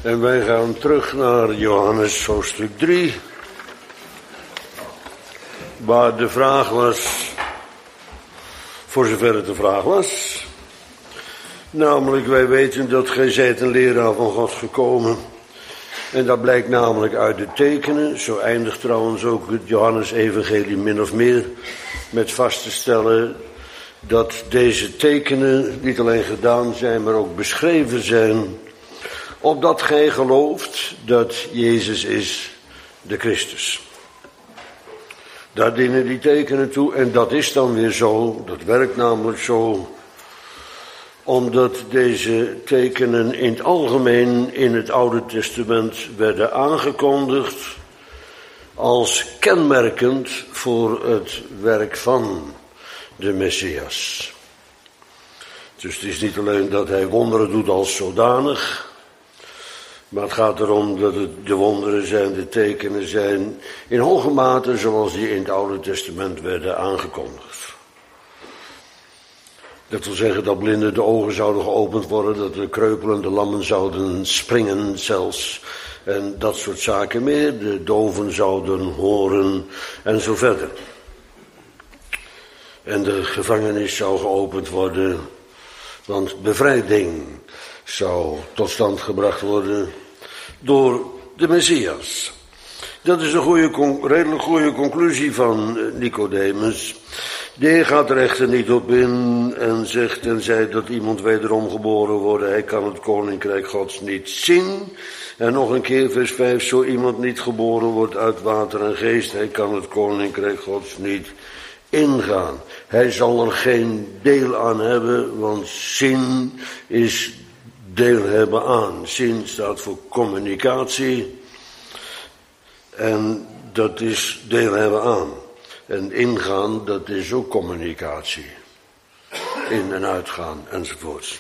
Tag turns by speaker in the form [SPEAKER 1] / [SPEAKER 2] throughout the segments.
[SPEAKER 1] En wij gaan terug naar Johannes hoofdstuk 3. Waar de vraag was, voor zover het de vraag was. Namelijk, wij weten dat gij zijt een leraar van God gekomen. En dat blijkt namelijk uit de tekenen. Zo eindigt trouwens ook het Johannes-evangelie min of meer met vast te stellen dat deze tekenen niet alleen gedaan zijn, maar ook beschreven zijn, opdat gij gelooft dat Jezus is de Christus. Daar dienen die tekenen toe en dat is dan weer zo, dat werkt namelijk zo, omdat deze tekenen in het algemeen in het Oude Testament werden aangekondigd als kenmerkend voor het werk van de Messias. Dus het is niet alleen dat hij wonderen doet als zodanig, maar het gaat erom dat het de wonderen zijn, de tekenen zijn, in hoge mate zoals die in het Oude Testament werden aangekondigd. Dat wil zeggen dat blinden de ogen zouden geopend worden, dat de kreupelende lammen zouden springen zelfs, en dat soort zaken meer. De doven zouden horen en zo verder. En de gevangenis zou geopend worden, want bevrijding zou tot stand gebracht worden door de Messias. Dat is een redelijk goede conclusie van Nicodemus. De Heer gaat er echter niet op in en zegt, tenzij dat iemand wederom geboren wordt, hij kan het koninkrijk Gods niet zien. En nog een keer vers 5, zo iemand niet geboren wordt uit water en geest, hij kan het koninkrijk Gods niet ingaan. Hij zal er geen deel aan hebben, want zien is deel hebben aan. Zien staat voor communicatie en dat is deel hebben aan. En ingaan, dat is ook communicatie. In en uitgaan enzovoorts.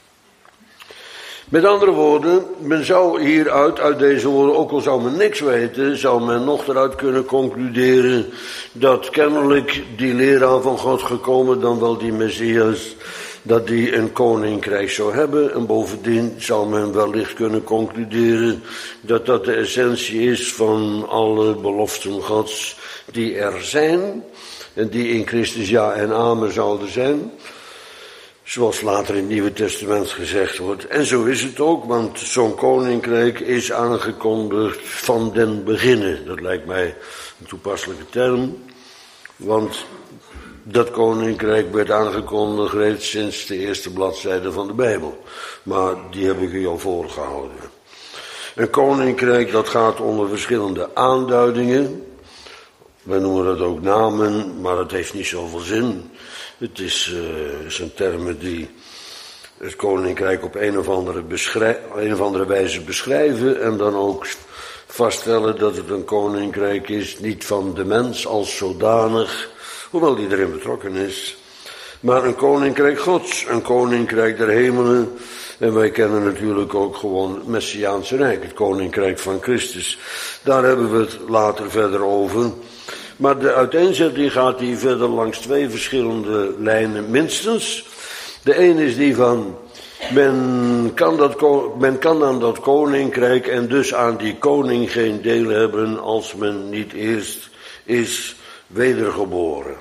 [SPEAKER 1] Met andere woorden, men zou hieruit, uit deze woorden, ook al zou men niks weten, zou men nog eruit kunnen concluderen dat kennelijk die leraar van God gekomen, dan wel die Messias, dat die een koninkrijk zou hebben. En bovendien zou men wellicht kunnen concluderen dat dat de essentie is van alle beloften Gods die er zijn en die in Christus ja en amen zouden zijn. Zoals later in het Nieuwe Testament gezegd wordt. En zo is het ook, want zo'n koninkrijk is aangekondigd van den beginnen. Dat lijkt mij een toepasselijke term. Want dat koninkrijk werd aangekondigd reeds sinds de eerste bladzijde van de Bijbel. Maar die heb ik u al voorgehouden. Een koninkrijk dat gaat onder verschillende aanduidingen. Wij noemen dat ook namen, maar dat heeft niet zoveel zin. Het zijn termen die het koninkrijk op een of andere wijze beschrijven en dan ook vaststellen dat het een koninkrijk is, niet van de mens als zodanig, hoewel die erin betrokken is, maar een koninkrijk Gods, een koninkrijk der hemelen. En wij kennen natuurlijk ook gewoon het Messiaanse Rijk, het koninkrijk van Christus. Daar hebben we het later verder over. Maar de uiteenzetting gaat hier verder langs twee verschillende lijnen minstens. De een is die van, men kan aan dat koninkrijk en dus aan die koning geen deel hebben als men niet eerst is wedergeboren.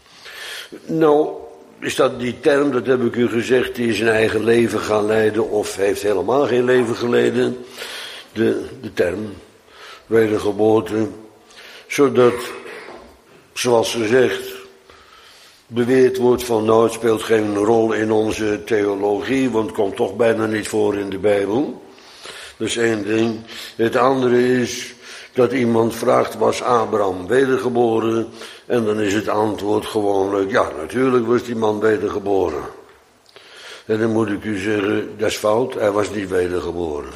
[SPEAKER 1] Nou, is dat die term, dat heb ik u gezegd, die is een eigen leven gaan leiden of heeft helemaal geen leven geleden. De term wedergeboorte, zodat, zoals gezegd, beweerd wordt van nou, het speelt geen rol in onze theologie, want het komt toch bijna niet voor in de Bijbel. Dat is één ding. Het andere is dat iemand vraagt, was Abraham wedergeboren? En dan is het antwoord gewoonlijk, ja, natuurlijk was die man wedergeboren. En dan moet ik u zeggen, dat is fout, hij was niet wedergeboren.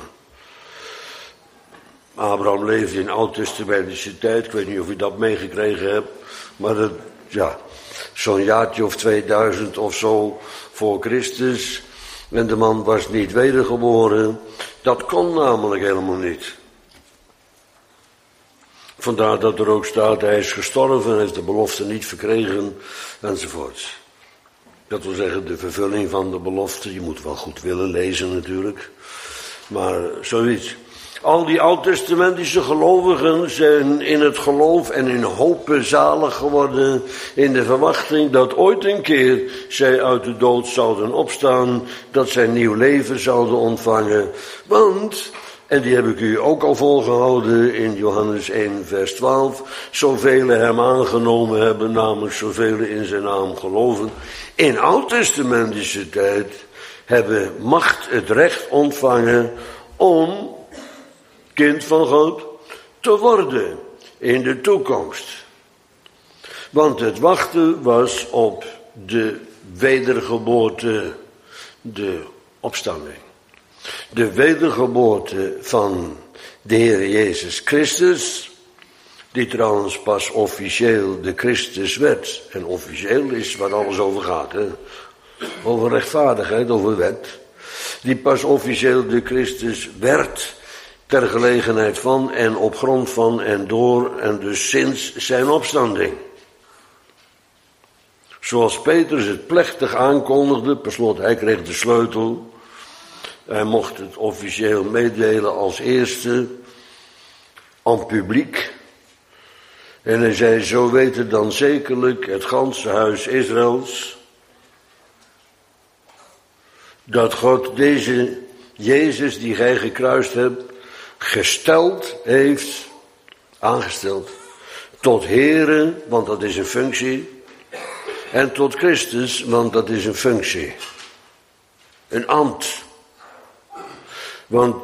[SPEAKER 1] Abraham leefde in oud-testamentische tijd, ik weet niet of u dat meegekregen hebt, maar dat, ja, zo'n jaartje of 2000 of zo voor Christus, en de man was niet wedergeboren. Dat kon namelijk helemaal niet. Vandaar dat er ook staat, hij is gestorven, heeft de belofte niet verkregen, enzovoort. Dat wil zeggen, de vervulling van de belofte, je moet wel goed willen lezen natuurlijk. Maar zoiets. Al die oud-testamentische gelovigen zijn in het geloof en in hopen zalig geworden, in de verwachting dat ooit een keer zij uit de dood zouden opstaan, dat zij nieuw leven zouden ontvangen. Want, en die heb ik u ook al volgehouden in Johannes 1 vers 12, zoveel hem aangenomen hebben, namelijk zoveel in zijn naam geloven. In oud-testamentische tijd hebben macht het recht ontvangen om kind van God te worden in de toekomst. Want het wachten was op de wedergeboorte, de opstanding. De wedergeboorte van de Heer Jezus Christus, die trouwens pas officieel de Christus werd. En officieel is waar alles over gaat, hè? Over rechtvaardigheid, over wet. Die pas officieel de Christus werd, ter gelegenheid van en op grond van en door en dus sinds zijn opstanding. Zoals Petrus het plechtig aankondigde, per slot hij kreeg de sleutel. Hij mocht het officieel meedelen als eerste aan publiek. En hij zei, zo weten dan zekerlijk het ganse huis Israëls, dat God deze Jezus die gij gekruist hebt, gesteld heeft, aangesteld, tot Here, want dat is een functie, en tot Christus, want dat is een functie, een ambt. Want,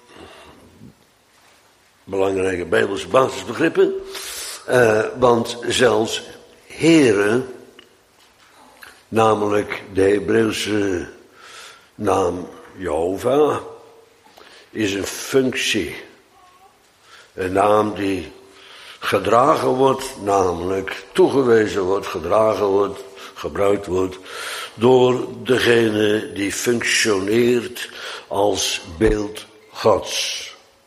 [SPEAKER 1] belangrijke Bijbelse basisbegrippen, want zelfs Here, namelijk de Hebreeuwse naam Jehovah, is een functie. Een naam die gedragen wordt, namelijk toegewezen wordt, gedragen wordt, gebruikt wordt door degene die functioneert als beeld Gods.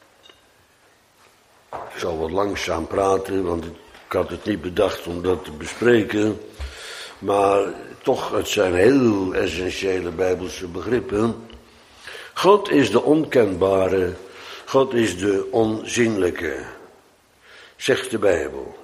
[SPEAKER 1] Ik zal wat langzaam praten, want ik had het niet bedacht om dat te bespreken. Maar toch, het zijn heel essentiële Bijbelse begrippen. God is de onkenbare, God is de onzienlijke, zegt de Bijbel.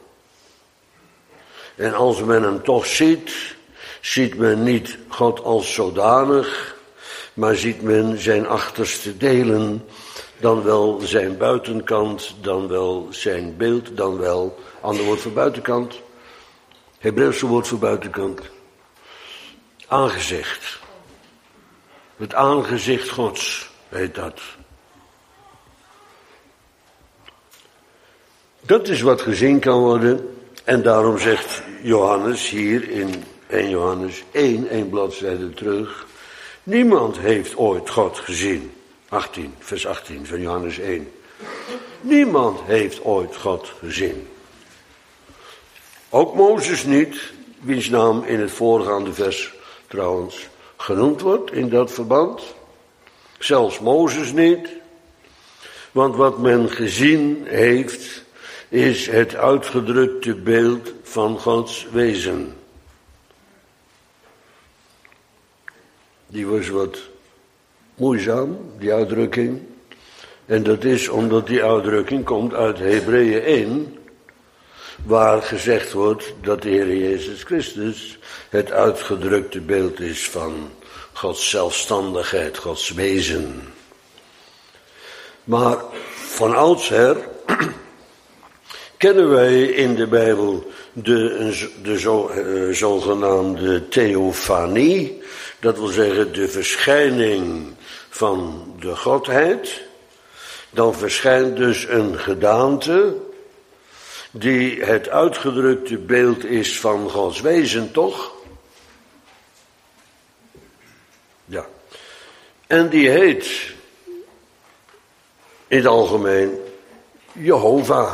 [SPEAKER 1] En als men hem toch ziet, ziet men niet God als zodanig, maar ziet men zijn achterste delen, dan wel zijn buitenkant, dan wel zijn beeld, dan wel, ander woord voor buitenkant, Hebreeuwse woord voor buitenkant, aangezicht. Het aangezicht Gods heet dat. Dat is wat gezien kan worden. En daarom zegt Johannes hier in 1 Johannes 1 bladzijde terug. Niemand heeft ooit God gezien. 18, vers 18 van Johannes 1. Niemand heeft ooit God gezien. Ook Mozes niet, wiens naam in het voorgaande vers trouwens genoemd wordt in dat verband. Zelfs Mozes niet. Want wat men gezien heeft, is het uitgedrukte beeld van Gods wezen. Die was wat moeizaam, die uitdrukking. En dat is omdat die uitdrukking komt uit Hebreeën 1, waar gezegd wordt dat de Heer Jezus Christus het uitgedrukte beeld is van Gods zelfstandigheid, Gods wezen. Maar van oudsher kennen wij in de Bijbel de zogenaamde theofanie, dat wil zeggen de verschijning van de Godheid. Dan verschijnt dus een gedaante die het uitgedrukte beeld is van Gods wezen, toch? Ja. En die heet in het algemeen Jehovah.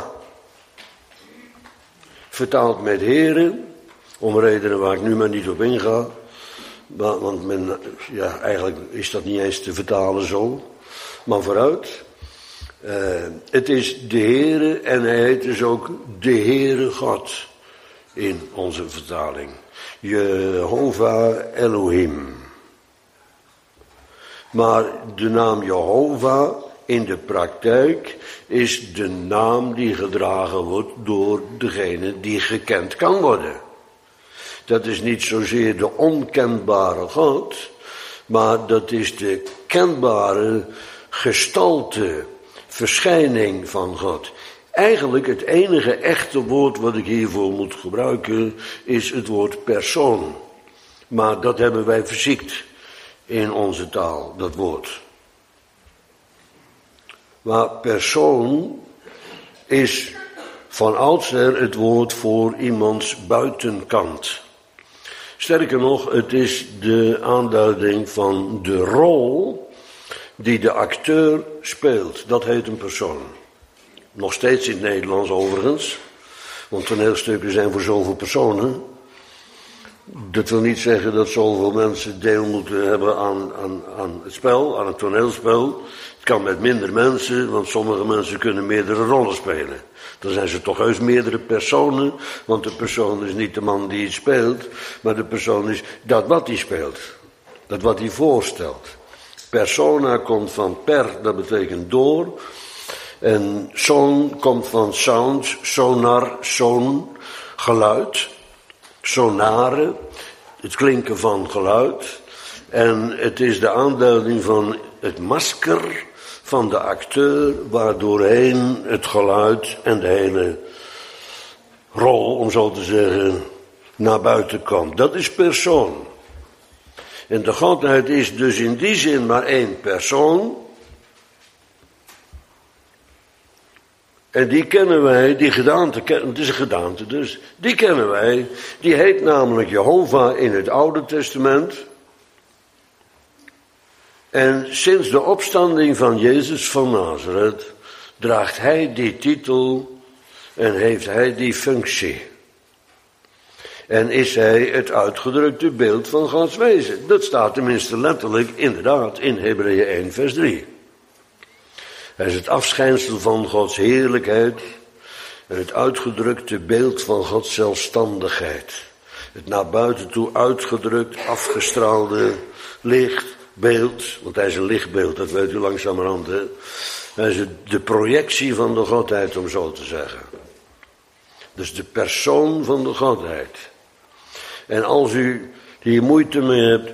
[SPEAKER 1] Vertaald met Here, om redenen waar ik nu maar niet op inga. Want eigenlijk is dat niet eens te vertalen zo. Maar vooruit. Het is de Heere en hij heet dus ook de Heere God in onze vertaling. Jehovah Elohim. Maar de naam Jehovah in de praktijk is de naam die gedragen wordt door degene die gekend kan worden. Dat is niet zozeer de onkenbare God, maar dat is de kenbare gestalte, verschijning van God. Eigenlijk het enige echte woord wat ik hiervoor moet gebruiken is het woord persoon. Maar dat hebben wij verziekt in onze taal, dat woord. Maar persoon is van oudsher het woord voor iemands buitenkant. Sterker nog, het is de aanduiding van de rol die de acteur speelt. Dat heet een persoon. Nog steeds in het Nederlands overigens. Want toneelstukken zijn voor zoveel personen. Dat wil niet zeggen dat zoveel mensen deel moeten hebben aan het spel, aan het toneelspel. Het kan met minder mensen, want sommige mensen kunnen meerdere rollen spelen. Dan zijn ze toch heus meerdere personen, want de persoon is niet de man die het speelt, maar de persoon is dat wat hij speelt. Dat wat hij voorstelt. Persona komt van per, dat betekent door. En son komt van sound, sonar, son, geluid. Sonare, het klinken van geluid. En het is de aanduiding van het masker van de acteur, waardoorheen het geluid en de hele rol, om zo te zeggen, naar buiten komt. Dat is persoon. En de Godheid is dus in die zin maar één persoon. En die kennen wij, die gedaante, het is een gedaante dus, die kennen wij. Die heet namelijk Jehovah in het Oude Testament. En sinds de opstanding van Jezus van Nazareth draagt hij die titel en heeft hij die functie. En is hij het uitgedrukte beeld van Gods wezen. Dat staat tenminste letterlijk inderdaad in Hebreeën 1 vers 3. Hij is het afschijnsel van Gods heerlijkheid en het uitgedrukte beeld van Gods zelfstandigheid. Het naar buiten toe uitgedrukt, afgestraalde lichtbeeld, want hij is een lichtbeeld, dat weet u langzamerhand. Hè? Hij is de projectie van de Godheid, om zo te zeggen. Dus de persoon van de Godheid. En als u hier moeite mee hebt,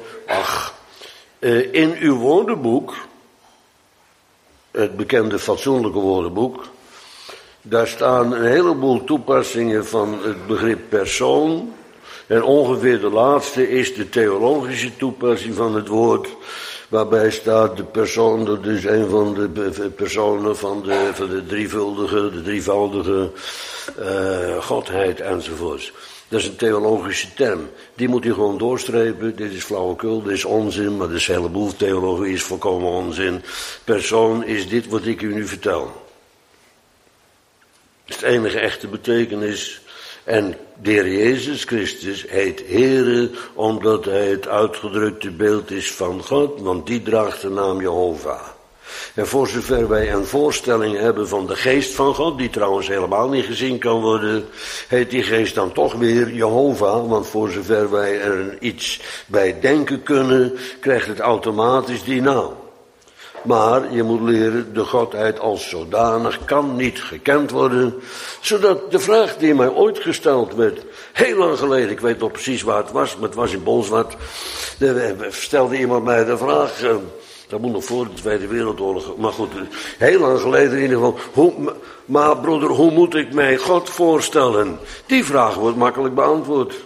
[SPEAKER 1] in uw woordenboek, het bekende fatsoenlijke woordenboek, daar staan een heleboel toepassingen van het begrip persoon. En ongeveer de laatste is de theologische toepassing van het woord, waarbij staat de persoon, dat is een van de personen van de drievoudige Godheid enzovoorts. Dat is een theologische term. Die moet u gewoon doorstrepen. Dit is flauwekul, dit is onzin, maar dus een heleboel theologie is volkomen onzin. Persoon is dit wat ik u nu vertel. Dat is het enige echte betekenis. En de Heer Jezus Christus heet Heere, omdat hij het uitgedrukte beeld is van God, want die draagt de naam Jehovah. En voor zover wij een voorstelling hebben van de geest van God, die trouwens helemaal niet gezien kan worden, heet die geest dan toch weer Jehovah, want voor zover wij er iets bij denken kunnen, krijgt het automatisch die naam. Maar je moet leren, de Godheid als zodanig kan niet gekend worden, zodat de vraag die mij ooit gesteld werd, heel lang geleden, ik weet nog precies waar het was, maar het was in Bolsward, stelde iemand mij de vraag, dat moet nog voor de Tweede Wereldoorlog, maar goed, heel lang geleden in ieder geval, maar broeder, hoe moet ik mij God voorstellen? Die vraag wordt makkelijk beantwoord.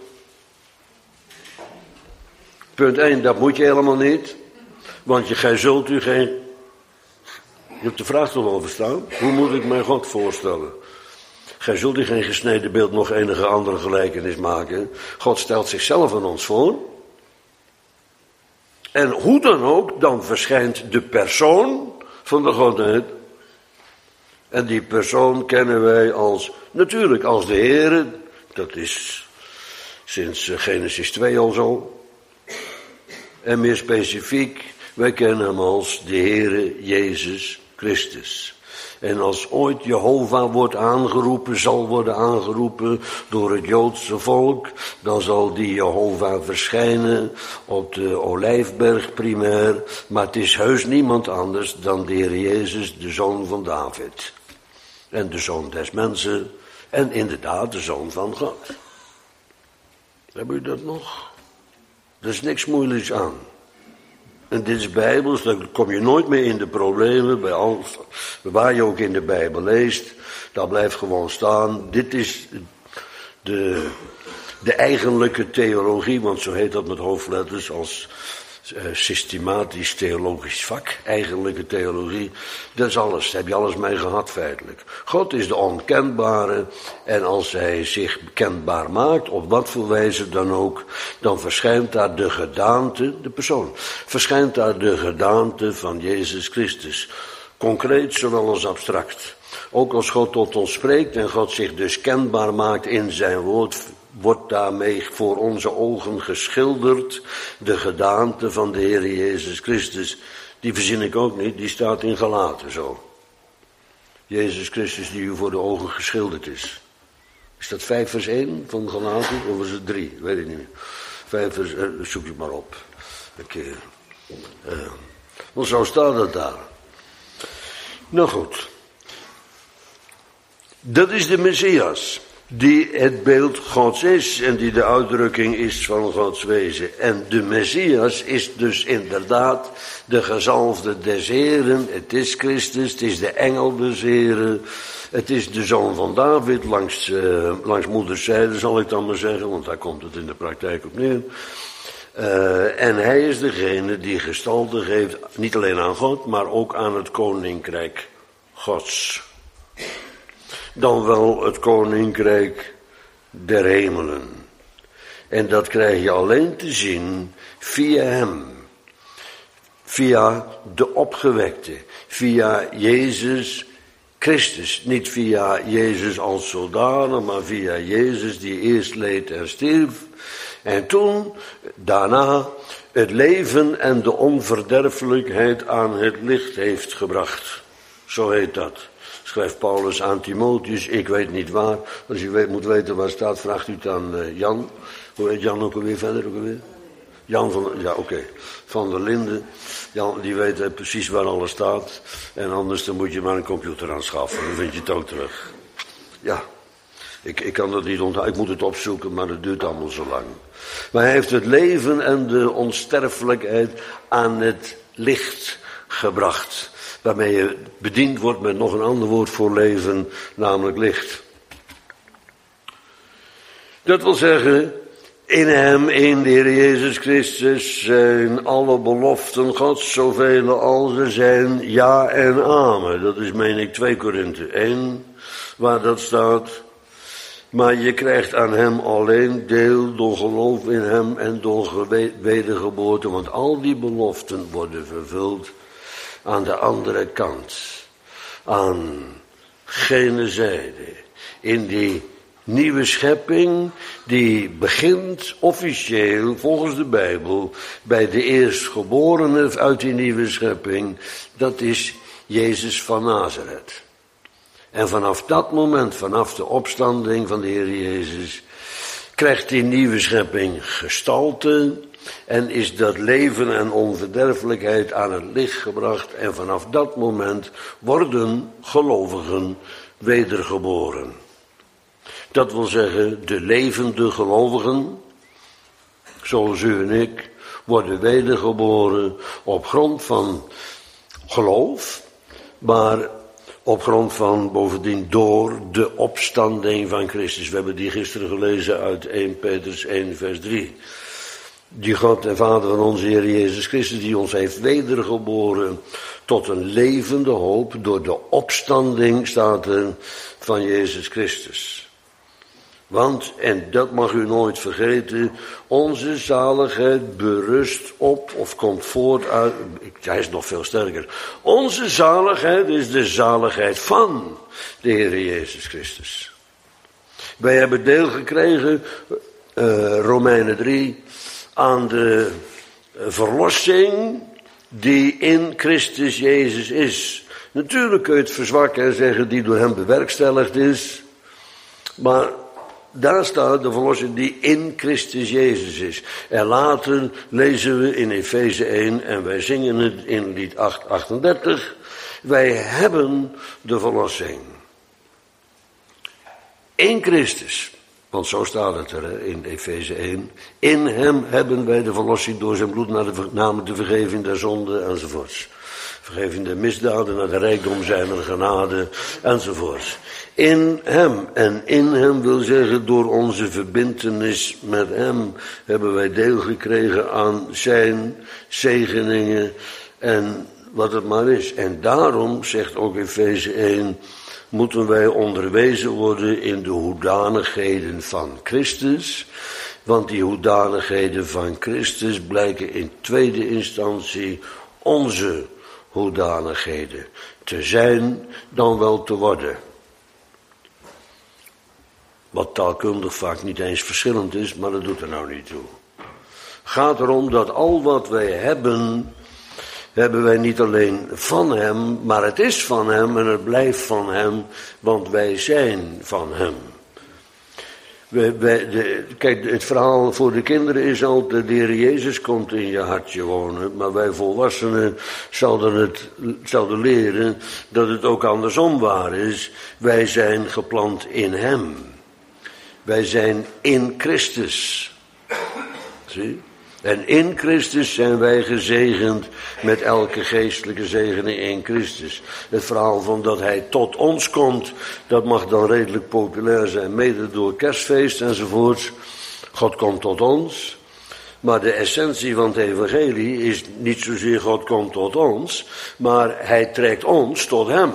[SPEAKER 1] Punt 1, dat moet je helemaal niet, want gij zult u geen... Je hebt de vraag toch wel verstaan? Hoe moet ik mij God voorstellen? Gij zult u geen gesneden beeld nog enige andere gelijkenis maken. God stelt zichzelf aan ons voor. En hoe dan ook, dan verschijnt de persoon van de Godheid. En die persoon kennen wij natuurlijk als de Heere. Dat is sinds Genesis 2 al zo. En meer specifiek, wij kennen hem als de Heere Jezus Christus. En als ooit Jehovah wordt aangeroepen, zal worden aangeroepen door het Joodse volk, dan zal die Jehovah verschijnen op de Olijfberg primair. Maar het is heus niemand anders dan de Heer Jezus, de Zoon van David. En de Zoon des mensen en inderdaad de Zoon van God. Hebben u dat nog? Er is niks moeilijks aan. En dit is Bijbels, dan kom je nooit meer in de problemen, bij alles, waar je ook in de Bijbel leest, daar blijft gewoon staan, dit is de eigenlijke theologie, want zo heet dat met hoofdletters als systematisch theologisch vak, eigenlijke theologie, dat is alles, daar heb je alles mee gehad feitelijk. God is de onkenbare en als hij zich kenbaar maakt, op wat voor wijze dan ook, dan verschijnt daar de gedaante, de persoon, verschijnt daar de gedaante van Jezus Christus. Concreet zowel als abstract. Ook als God tot ons spreekt en God zich dus kenbaar maakt in zijn woord, wordt daarmee voor onze ogen geschilderd de gedaante van de Heer Jezus Christus. Die verzin ik ook niet, die staat in Galaten zo. Jezus Christus die u voor de ogen geschilderd is. Is dat 5 vers 1 van Galaten of is het 3? Weet ik niet meer. 5 vers, zoek het maar op. Een keer. Want zo staat het daar. Nou goed. Dat is de Messias. Die het beeld Gods is en die de uitdrukking is van Gods wezen. En de Messias is dus inderdaad de gezalfde des Heren. Het is Christus, het is de engel des Heren. Het is de zoon van David langs moeders zijde, zal ik dan maar zeggen, want daar komt het in de praktijk op neer. En hij is degene die gestalte geeft, niet alleen aan God, maar ook aan het koninkrijk Gods. Dan wel het koninkrijk der hemelen. En dat krijg je alleen te zien via hem. Via de opgewekte. Via Jezus Christus. Niet via Jezus als zodanig, maar via Jezus die eerst leed en stierf. En toen, daarna, het leven en de onverderfelijkheid aan het licht heeft gebracht. Zo heet dat. Schrijft Paulus aan Timotheus, ik weet niet waar. Als je moet weten waar staat, vraagt u het aan Jan. Hoe heet Jan ook alweer verder? Jan van der Linden. Jan, die weet precies waar alles staat. En anders dan moet je maar een computer aanschaffen. Dan vind je het ook terug. Ja, ik kan dat niet onthouden. Ik moet het opzoeken, maar dat duurt allemaal zo lang. Maar hij heeft het leven en de onsterfelijkheid aan het licht gebracht. Waarmee je bediend wordt met nog een ander woord voor leven, namelijk licht. Dat wil zeggen, in hem, in de Heer Jezus Christus, zijn alle beloften Gods, zoveel als er zijn, ja en amen. Dat is, meen ik, 2 Korinthe 1, waar dat staat. Maar je krijgt aan hem alleen deel door geloof in hem en door wedergeboorte, want al die beloften worden vervuld aan de andere kant, aan gene zijde, in die nieuwe schepping die begint officieel volgens de Bijbel bij de eerstgeborene uit die nieuwe schepping, dat is Jezus van Nazareth. En vanaf dat moment, vanaf de opstanding van de Heer Jezus, krijgt die nieuwe schepping gestalte en is dat leven en onverderfelijkheid aan het licht gebracht. En vanaf dat moment worden gelovigen wedergeboren. Dat wil zeggen, de levende gelovigen, zoals u en ik, worden wedergeboren op grond van geloof, maar op grond van bovendien door de opstanding van Christus. We hebben die gisteren gelezen uit 1 Petrus 1 vers 3. Die God en Vader van onze Heer Jezus Christus, die ons heeft wedergeboren tot een levende hoop door de opstanding, staat er, van Jezus Christus. Want, en dat mag u nooit vergeten, onze zaligheid berust op of komt voort uit, hij is nog veel sterker. Onze zaligheid is de zaligheid van de Heer Jezus Christus. Wij hebben deel gekregen, Romeinen 3, aan de verlossing die in Christus Jezus is. Natuurlijk kun je het verzwakken en zeggen die door hem bewerkstelligd is. Maar daar staat de verlossing die in Christus Jezus is. En later lezen we in Efeze 1 en wij zingen het in lied 8:38. Wij hebben de verlossing. In Christus. Want zo staat het er in Efeze 1. In hem hebben wij de verlossing door zijn bloed, namelijk de vergeving der zonden enzovoorts. Vergeving der misdaden naar de rijkdom zijner genade enzovoorts. In hem. En in hem wil zeggen door onze verbintenis met hem hebben wij deel gekregen aan zijn zegeningen en wat het maar is. En daarom, zegt ook Efeze 1, moeten wij onderwezen worden in de hoedanigheden van Christus. Want die hoedanigheden van Christus blijken in tweede instantie onze hoedanigheden te zijn dan wel te worden. Wat taalkundig vaak niet eens verschillend is, maar dat doet er nou niet toe. Gaat erom dat al wat wij hebben, hebben wij niet alleen van hem, maar het is van hem en het blijft van hem, want wij zijn van hem. Kijk, het verhaal voor de kinderen is altijd, de Heer Jezus komt in je hartje wonen, maar wij volwassenen zouden leren dat het ook andersom waar is. Wij zijn geplant in hem. Wij zijn in Christus. Zie? En in Christus zijn wij gezegend met elke geestelijke zegening in Christus. Het verhaal van dat hij tot ons komt, dat mag dan redelijk populair zijn, mede door kerstfeest enzovoorts. God komt tot ons. Maar de essentie van het evangelie is niet zozeer God komt tot ons, maar hij trekt ons tot hem.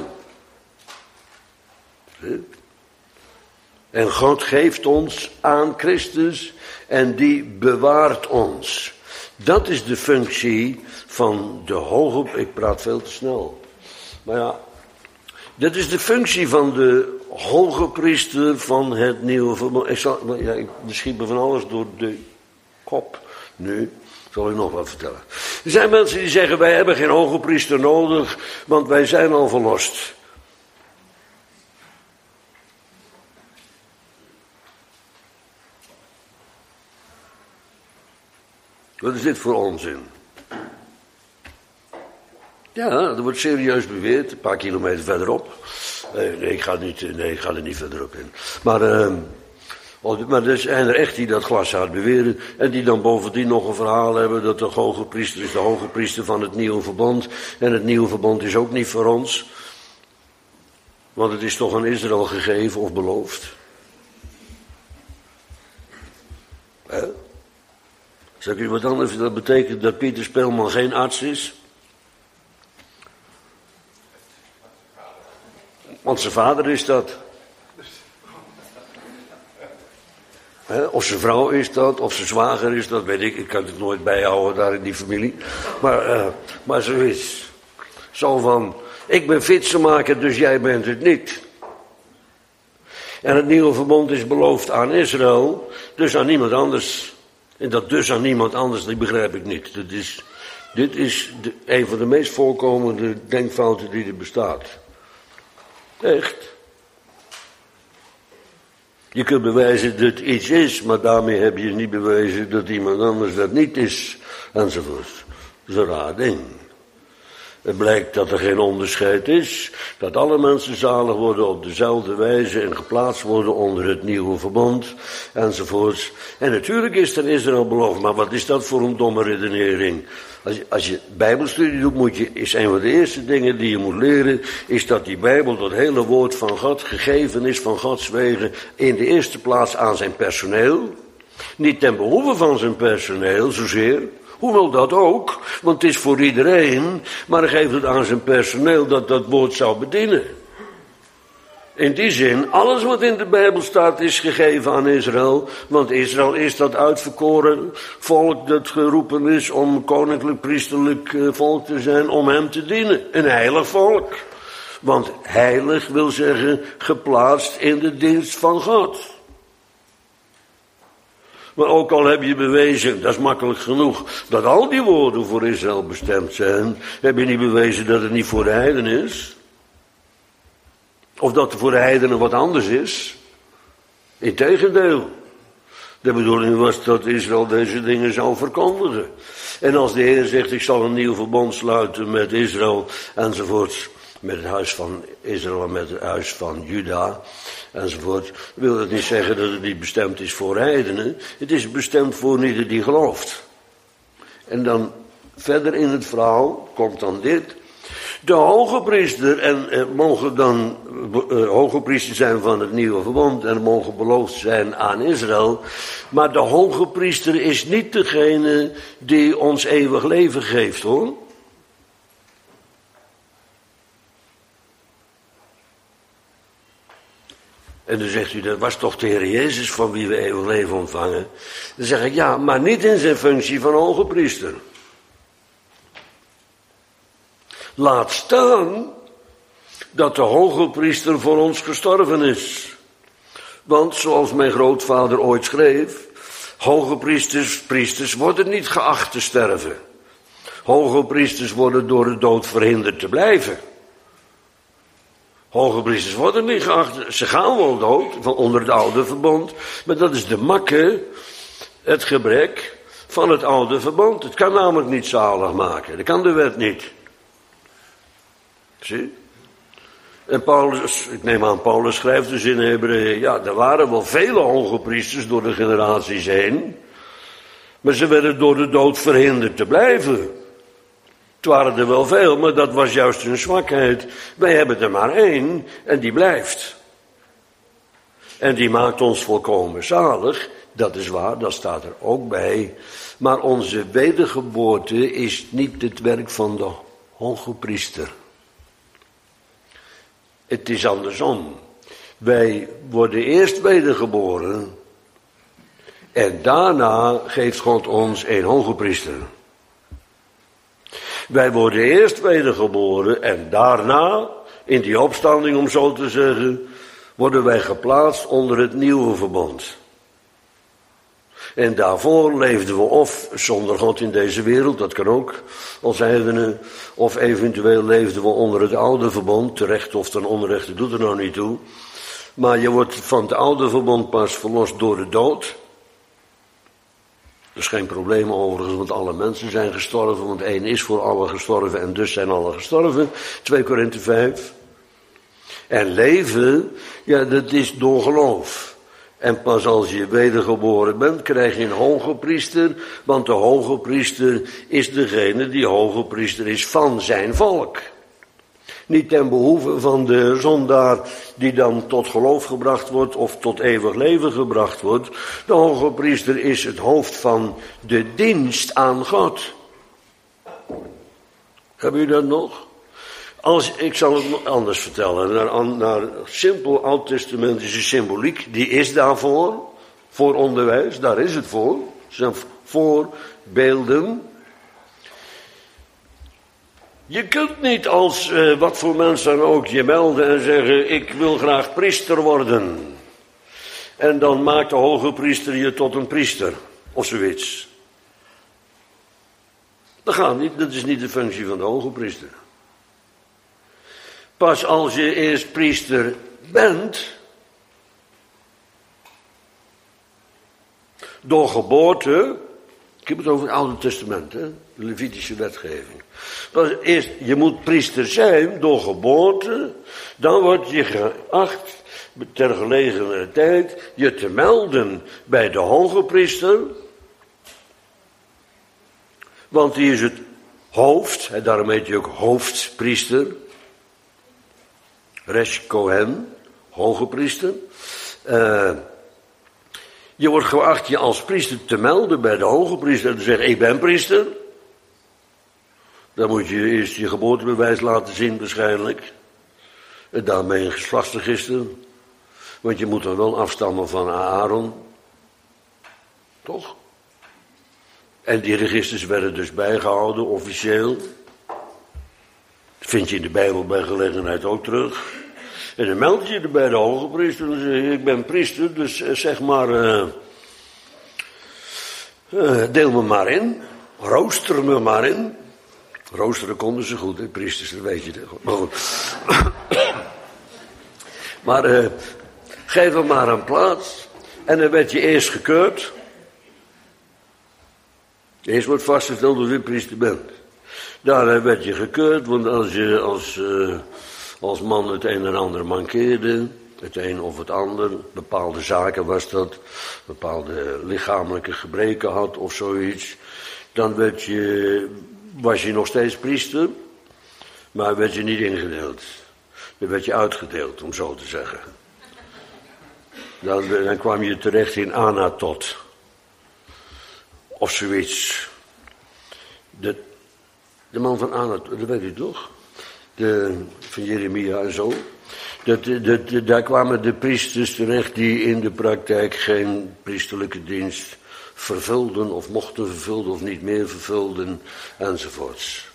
[SPEAKER 1] Zie? En God geeft ons aan Christus en die bewaart ons. Dat is de functie van de hoge... Ik praat veel te snel. Maar ja, dat is de functie van de hoge priester van het nieuwe verbond. Ik schiet me van alles door de kop. Nu zal ik nog wat vertellen. Er zijn mensen die zeggen, wij hebben geen hoge priester nodig, want wij zijn al verlost. Wat is dit voor onzin? Ja, dat wordt serieus beweerd, een paar kilometer verderop. Nee, ik ga er niet verderop in. Maar er zijn er echt die dat glashard beweren. En die dan bovendien nog een verhaal hebben dat de hoge priester is de hoge priester van het nieuwe verbond. En het nieuwe verbond is ook niet voor ons. Want het is toch aan Israël gegeven of beloofd. Zeg je wat anders? Dat betekent dat Pieter Speelman geen arts is? Want zijn vader is dat. Of zijn vrouw is dat, of zijn zwager is dat, weet ik. Ik kan het nooit bijhouden daar in die familie. Maar zoiets. Zo van, ik ben fietsenmaker, dus jij bent het niet. En het nieuwe verbond is beloofd aan Israël, dus aan niemand anders. En dat dus aan niemand anders, die begrijp ik niet. Dit is een van de meest voorkomende denkfouten die er bestaat. Echt. Je kunt bewijzen dat iets is, maar daarmee heb je niet bewezen dat iemand anders dat niet is. Enzovoort. Dat is een raar ding. Het blijkt dat er geen onderscheid is, dat alle mensen zalig worden op dezelfde wijze en geplaatst worden onder het nieuwe verbond, enzovoorts. En natuurlijk is er Israël beloofd, maar wat is dat voor een domme redenering? Als je bijbelstudie doet, is een van de eerste dingen die je moet leren, is dat die Bijbel, dat hele woord van God, gegeven is van Gods wegen, in de eerste plaats aan zijn personeel. Niet ten behoeve van zijn personeel zozeer. Hoewel dat ook, want het is voor iedereen, maar hij geeft het aan zijn personeel dat dat woord zou bedienen. In die zin, alles wat in de Bijbel staat is gegeven aan Israël, want Israël is dat uitverkoren volk dat geroepen is om koninklijk priesterlijk volk te zijn, om hem te dienen. Een heilig volk. Want heilig wil zeggen geplaatst in de dienst van God. Maar ook al heb je bewezen, dat is makkelijk genoeg, dat al die woorden voor Israël bestemd zijn, heb je niet bewezen dat het niet voor de heiden is. Of dat er voor de heidenen wat anders is. Integendeel. De bedoeling was dat Israël deze dingen zou verkondigen. En als de Heer zegt, ik zal een nieuw verbond sluiten met Israël enzovoort. Met het huis van Israël en met het huis van Juda enzovoort. Wil dat niet zeggen dat het niet bestemd is voor heidenen. Het is bestemd voor ieder die gelooft. En dan verder in het verhaal komt dan dit. De hoge priester, en er mogen dan hoge priester zijn van het nieuwe verbond, en er mogen beloofd zijn aan Israël. Maar de hoge priester is niet degene die ons eeuwig leven geeft, hoor. En dan zegt u, dat was toch de Heer Jezus van wie we eeuwig leven ontvangen? Dan zeg ik, ja, maar niet in zijn functie van hoge priester. Laat staan dat de hoge priester voor ons gestorven is. Want zoals mijn grootvader ooit schreef, hoge priesters worden niet geacht te sterven. Hoge priesters worden door de dood verhinderd te blijven. Hoge priesters worden niet geacht, ze gaan wel dood, onder het oude verbond. Maar dat is de makke, het gebrek van het oude verbond. Het kan namelijk niet zalig maken, dat kan de wet niet. Zie? En Paulus, ik neem aan, Paulus schrijft dus in Hebreeën, ja, er waren wel vele hoge priesters door de generaties heen. Maar ze werden door de dood verhinderd te blijven. Het waren er wel veel, maar dat was juist hun zwakheid. Wij hebben er maar één en die blijft. En die maakt ons volkomen zalig. Dat is waar, dat staat er ook bij. Maar onze wedergeboorte is niet het werk van de hoge priester. Het is andersom. Wij worden eerst wedergeboren. En daarna geeft God ons een hoge priester. Wij worden eerst wedergeboren en daarna, in die opstanding om zo te zeggen, worden wij geplaatst onder het nieuwe verbond. En daarvoor leefden we of zonder God in deze wereld, dat kan ook, als heidenen, of eventueel leefden we onder het oude verbond, terecht of ten onrechte doet er nou niet toe. Maar je wordt van het oude verbond pas verlost door de dood. Dat is geen probleem overigens, want alle mensen zijn gestorven, want één is voor allen gestorven en dus zijn allen gestorven. 2 Korinthe 5. En leven, ja, dat is door geloof. En pas als je wedergeboren bent, krijg je een hoge priester, want de hoge priester is degene die hoge priester is van zijn volk. Niet ten behoeve van de zondaar die dan tot geloof gebracht wordt of tot eeuwig leven gebracht wordt. De hoge priester is het hoofd van de dienst aan God. Hebben jullie dat nog? Ik zal het anders vertellen. Naar simpel oud-testamentische symboliek, die is daarvoor. Voor onderwijs, daar is het voor. Het zijn voorbeelden. Je kunt niet als wat voor mens dan ook je melden en zeggen, ik wil graag priester worden. En dan maakt de hoge priester je tot een priester, of zoiets. Dat gaat niet, dat is niet de functie van de hoge priester. Pas als je eerst priester bent, door geboorte, ik heb het over het Oude Testament, hè, de Levitische wetgeving. Pas eerst, je moet priester zijn door geboorte, dan word je geacht ter gelegene tijd je te melden bij de hoge priester, want die is het hoofd, en daarom heet hij ook hoofdpriester. Resh Kohen, hoge priester. Je wordt geacht je als priester te melden bij de hoge priester en te zeggen, ik ben priester. Dan moet je eerst je geboortebewijs laten zien waarschijnlijk. En daarmee een geslachtsregister. Want je moet dan wel afstammen van Aaron. Toch? En die registers werden dus bijgehouden, officieel. Dat vind je in de Bijbel bij gelegenheid ook terug. En dan meld je er bij de hoge priester. Dan zeg je, ik ben priester, dus zeg maar, deel me maar in. Rooster me maar in. Roosteren konden ze goed, hè? Priesters, dat weet je. Maar goed. Maar geef hem maar een plaats. En dan werd je eerst gekeurd. Eerst wordt vastgesteld of je priester bent. Daarna werd je gekeurd, want als je als man het een en ander mankeerde, het een of het ander, bepaalde zaken was dat, bepaalde lichamelijke gebreken had of zoiets, dan was je nog steeds priester, maar werd je niet ingedeeld. Dan werd je uitgedeeld, om zo te zeggen. Dan kwam je terecht in Anatot. Of zoiets. De man van Anatot, dat weet u toch? Van Jeremia en zo. Daar kwamen de priesters terecht die in de praktijk geen priesterlijke dienst vervulden of mochten vervulden of niet meer vervulden enzovoorts.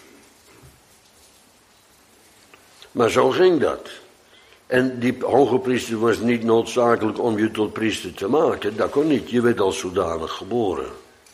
[SPEAKER 1] Maar zo ging dat. En die hoge priester was niet noodzakelijk om je tot priester te maken. Dat kon niet, je werd als zodanig geboren.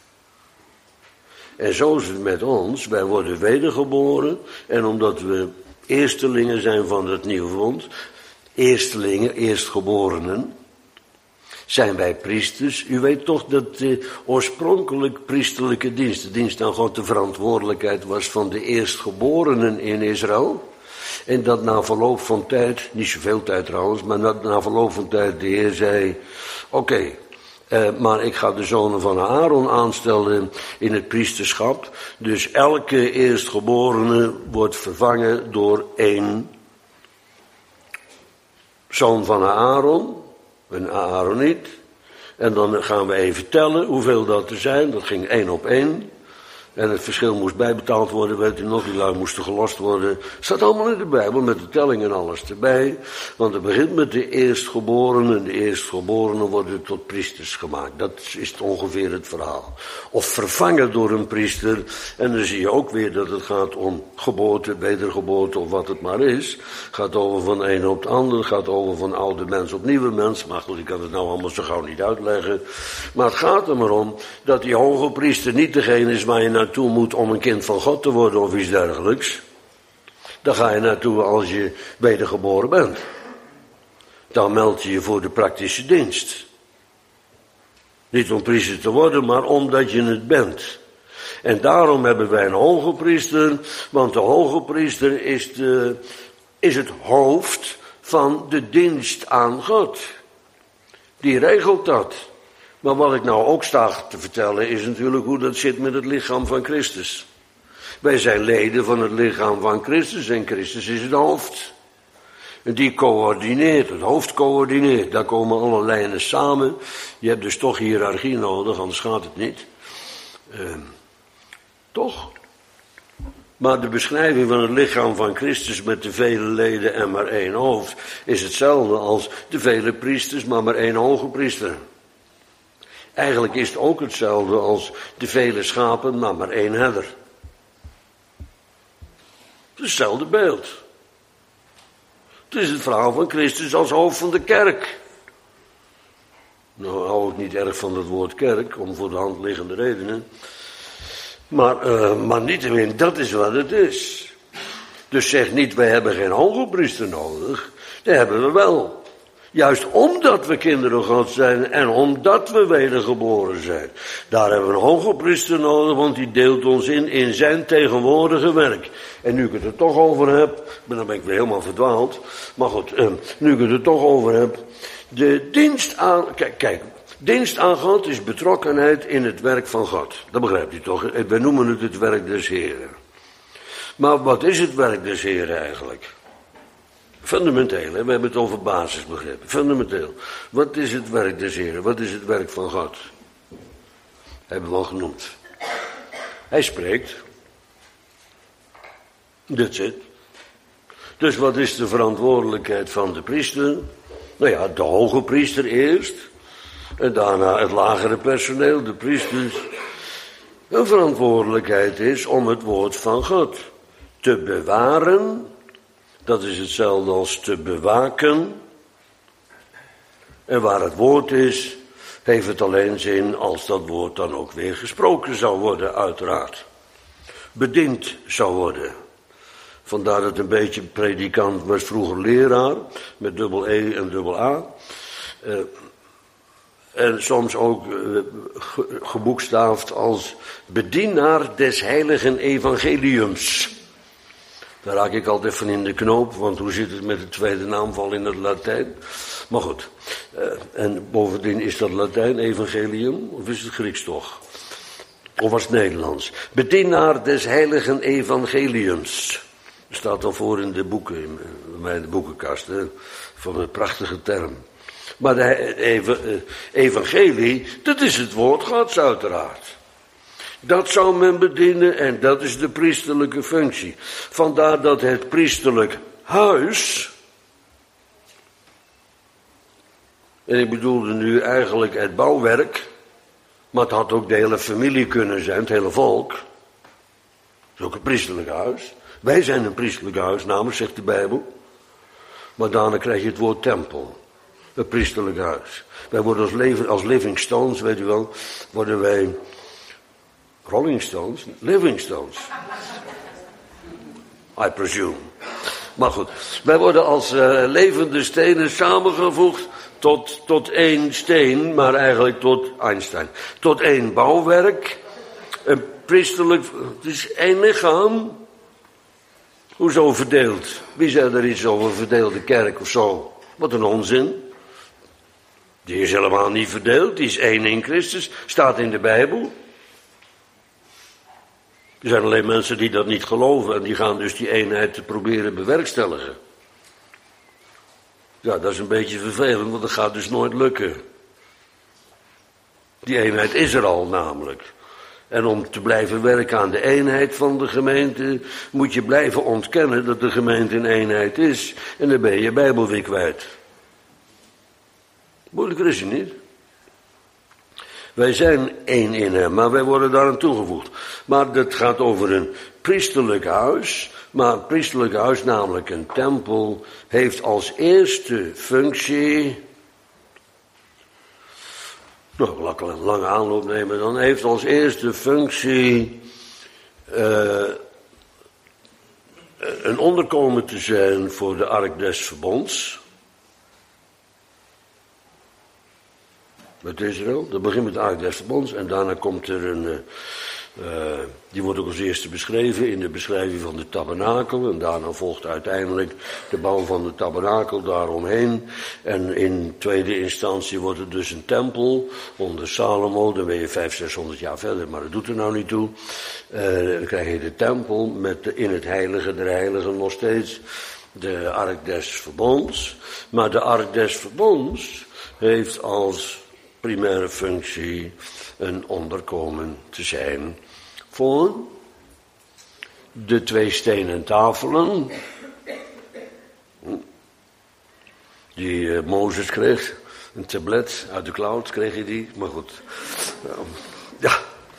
[SPEAKER 1] En zo is het met ons, wij worden wedergeboren. En omdat we eerstelingen zijn van het nieuwe verbond, eerstelingen, eerstgeborenen, zijn wij priesters. U weet toch dat de oorspronkelijk priesterlijke dienst, de dienst aan God, de verantwoordelijkheid was van de eerstgeborenen in Israël. En dat na verloop van tijd, niet zoveel tijd trouwens, maar na verloop van tijd de Heer zei, oké, maar ik ga de zonen van Aaron aanstellen in het priesterschap. Dus elke eerstgeborene wordt vervangen door één zoon van Aaron, een Aaroniet. En dan gaan we even tellen hoeveel dat er zijn. Dat ging 1 op 1. En het verschil moest bijbetaald worden, weet u nog, die lui moesten gelost worden. Staat allemaal in de Bijbel, met de telling en alles erbij. Want het begint met de eerstgeborenen. En de eerstgeborenen worden tot priesters gemaakt. Dat is ongeveer het verhaal. Of vervangen door een priester. En dan zie je ook weer dat het gaat om geboorte, wedergeboorte of wat het maar is. Gaat over van de een op de ander. Gaat over van oude mens op nieuwe mens. Maar goed, ik kan het nou allemaal zo gauw niet uitleggen. Maar het gaat er maar om dat die hoge priester niet degene is waar je naartoe moet om een kind van God te worden of iets dergelijks. Daar ga je naartoe als je wedergeboren bent. Dan meld je je voor de praktische dienst. Niet om priester te worden, maar omdat je het bent. En daarom hebben wij een hoge priester, want de hoge priester is het hoofd van de dienst aan God. Die regelt dat. Maar wat ik nou ook sta te vertellen is natuurlijk hoe dat zit met het lichaam van Christus. Wij zijn leden van het lichaam van Christus en Christus is het hoofd. En die coördineert, het hoofd coördineert. Daar komen alle lijnen samen. Je hebt dus toch hiërarchie nodig, anders gaat het niet. Toch? Maar de beschrijving van het lichaam van Christus met de vele leden en maar 1 hoofd is hetzelfde als de vele priesters, maar 1 hoge priester. Eigenlijk is het ook hetzelfde als de vele schapen, maar 1 herder. Het is hetzelfde beeld. Het is het verhaal van Christus als hoofd van de kerk. Nou hou ik niet erg van het woord kerk, om voor de hand liggende redenen. Maar niettemin, dat is wat het is. Dus zeg niet, wij hebben geen hoge priester nodig. Dat hebben we wel. Juist omdat we kinderen God zijn en omdat we wedergeboren zijn. Daar hebben we een hoge priester nodig, want die deelt ons in zijn tegenwoordige werk. En nu ik het er toch over heb, dan ben ik weer helemaal verdwaald. Maar goed, nu ik het er toch over heb. De dienst aan, kijk, dienst aan God is betrokkenheid in het werk van God. Dat begrijpt u toch? We noemen het werk des Heren. Maar wat is het werk des Heren eigenlijk? Fundamenteel, hè? We hebben het over basisbegrippen. Fundamenteel. Wat is het werk des Heren? Wat is het werk van God? Hebben we al genoemd. Hij spreekt. That's it. Dus wat is de verantwoordelijkheid van de priester? Nou ja, de hoge priester eerst. En daarna het lagere personeel, de priesters. Hun verantwoordelijkheid is om het woord van God te bewaren. Dat is hetzelfde als te bewaken. En waar het woord is, heeft het alleen zin als dat woord dan ook weer gesproken zou worden, uiteraard. Bediend zou worden. Vandaar dat een beetje predikant was vroeger leraar. met dubbel E en dubbel A. En soms ook geboekstaafd als bedienaar des heiligen evangeliums. Daar raak ik altijd van in de knoop, want hoe zit het met de tweede naamval in het Latijn? Maar goed, en bovendien is dat Latijn, evangelium, of is het Grieks toch? Of was het Nederlands? Bedienaar des heiligen evangeliums. Er staat dan voor in de boeken, in mijn boekenkast, van een prachtige term. Maar de evangelie, dat is het woord Gods uiteraard. Dat zou men bedienen en dat is de priesterlijke functie. Vandaar dat het priesterlijk huis, en ik bedoelde nu eigenlijk het bouwwerk, maar het had ook de hele familie kunnen zijn, het hele volk. Het is ook een priesterlijk huis. Wij zijn een priesterlijk huis, namelijk, zegt de Bijbel. Maar daarna krijg je het woord tempel. Het priesterlijk huis. Wij worden als living stones, weet u wel, worden wij Rolling Stones, Living Stones. I presume. Maar goed, wij worden als levende stenen samengevoegd tot één steen, maar eigenlijk tot Einstein. Tot één bouwwerk, een priesterlijk, het is één lichaam. Hoezo verdeeld? Wie zei er iets over verdeelde kerk of zo? Wat een onzin. Die is helemaal niet verdeeld, die is één in Christus, staat in de Bijbel. Er zijn alleen mensen die dat niet geloven en die gaan dus die eenheid te proberen bewerkstelligen. Ja, dat is een beetje vervelend, want dat gaat dus nooit lukken. Die eenheid is er al namelijk. En om te blijven werken aan de eenheid van de gemeente, moet je blijven ontkennen dat de gemeente een eenheid is. En dan ben je je Bijbel weer kwijt. Moeilijker is het niet. Wij zijn één in hem, maar wij worden daaraan toegevoegd. Maar dat gaat over een priesterlijk huis. Maar een priesterlijk huis, namelijk een tempel, heeft als eerste functie. Nou, laat ik een lange aanloop nemen dan. Heeft als eerste functie een onderkomen te zijn voor de ark des verbonds. Met Israël, dat begint met de ark des verbonds en daarna komt er die wordt ook als eerste beschreven in de beschrijving van de tabernakel. En daarna volgt uiteindelijk de bouw van de tabernakel daaromheen. En in tweede instantie wordt het dus een tempel onder Salomo. Dan ben je 500-600 jaar verder, maar dat doet er nou niet toe. Dan krijg je de tempel met in het heilige der heiligen nog steeds de ark des verbonds. Maar de ark des verbonds heeft als primaire functie een onderkomen te zijn voor de 2 stenen tafelen die Mozes kreeg, een tablet uit de cloud kreeg je die, maar goed, ja,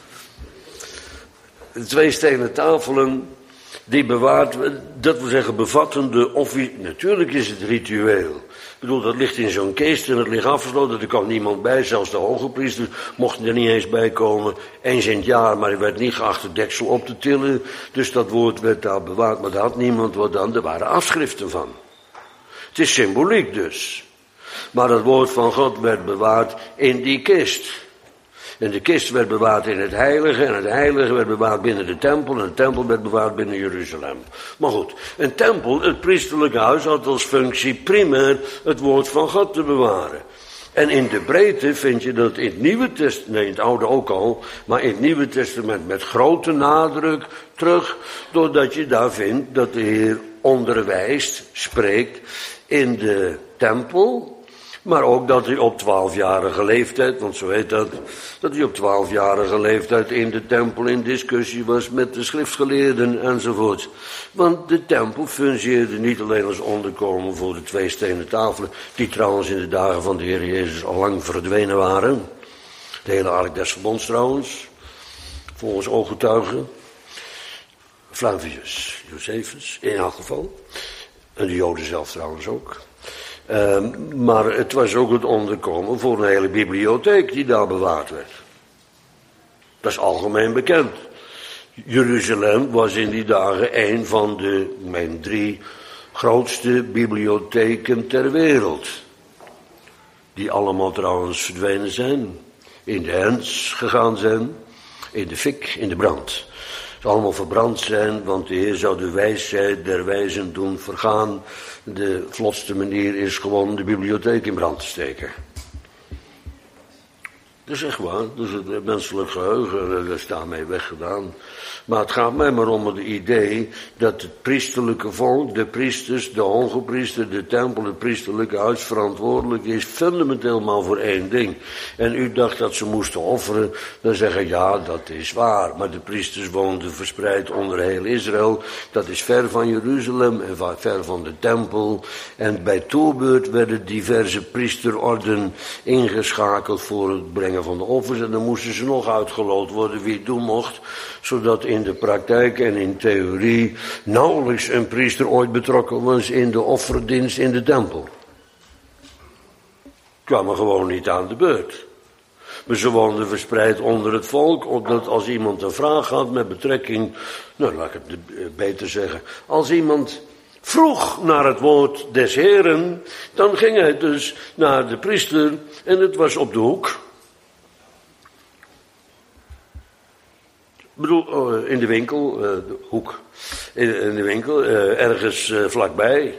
[SPEAKER 1] de 2 stenen tafelen die bewaard, dat wil zeggen bevattende natuurlijk is het ritueel. Ik bedoel, dat ligt in zo'n kist en dat ligt afgesloten, er kwam niemand bij, zelfs de hoge priester mochten er niet eens bij komen. Eens in het jaar, maar er werd niet geacht het deksel op te tillen, dus dat woord werd daar bewaard, maar daar had niemand wat aan, er waren afschriften van. Het is symboliek dus. Maar het woord van God werd bewaard in die kist. En de kist werd bewaard in het heilige, en het heilige werd bewaard binnen de tempel, en de tempel werd bewaard binnen Jeruzalem. Maar goed, een tempel, het priesterlijke huis, had als functie primair het woord van God te bewaren. En in de breedte vind je dat in het Nieuwe Testament, nee, in het Oude ook al, maar in het Nieuwe Testament met grote nadruk terug, doordat je daar vindt dat de Heer onderwijst, spreekt in de tempel. Maar ook dat hij op 12-jarige leeftijd, want zo heet dat hij op 12-jarige leeftijd in de tempel in discussie was met de schriftgeleerden enzovoort. Want de tempel fungeerde niet alleen als onderkomen voor de 2 stenen tafelen, die trouwens in de dagen van de Heer Jezus al lang verdwenen waren. De hele ark des verbonds trouwens, volgens ooggetuigen. Flavius Josephus, in elk geval. En de Joden zelf trouwens ook. Maar het was ook het onderkomen voor een hele bibliotheek die daar bewaard werd. Dat is algemeen bekend. Jeruzalem was in die dagen een van de 3 grootste bibliotheken ter wereld. Die allemaal trouwens verdwenen zijn. In de hens gegaan zijn. In de fik, in de brand. Ze allemaal verbrand zijn, want de Heer zou de wijsheid der wijzen doen vergaan. De vlotste manier is gewoon de bibliotheek in brand te steken. Dat is echt waar, dus het menselijk geheugen is daarmee weggedaan. Maar het gaat mij maar om het idee dat het priesterlijke volk, de priesters, de hoge priester, de tempel, het priesterlijke huis verantwoordelijk is fundamenteel maar voor één ding. En u dacht dat ze moesten offeren, dan zeggen ja, dat is waar. Maar de priesters woonden verspreid onder heel Israël. Dat is ver van Jeruzalem en ver van de tempel. En bij toerbeurt werden diverse priesterorden ingeschakeld voor het brengen van de offers. En dan moesten ze nog uitgeloot worden wie het doen mocht, zodat in de praktijk en in theorie nauwelijks een priester ooit betrokken was in de offerdienst in de tempel. Kwamen gewoon niet aan de beurt. Maar ze woonden verspreid onder het volk, omdat als iemand een vraag had met betrekking, nou laat ik het beter zeggen, als iemand vroeg naar het woord des Heren, dan ging hij dus naar de priester en het was op de hoek. Ik bedoel, in de winkel, de hoek, in de winkel, ergens vlakbij.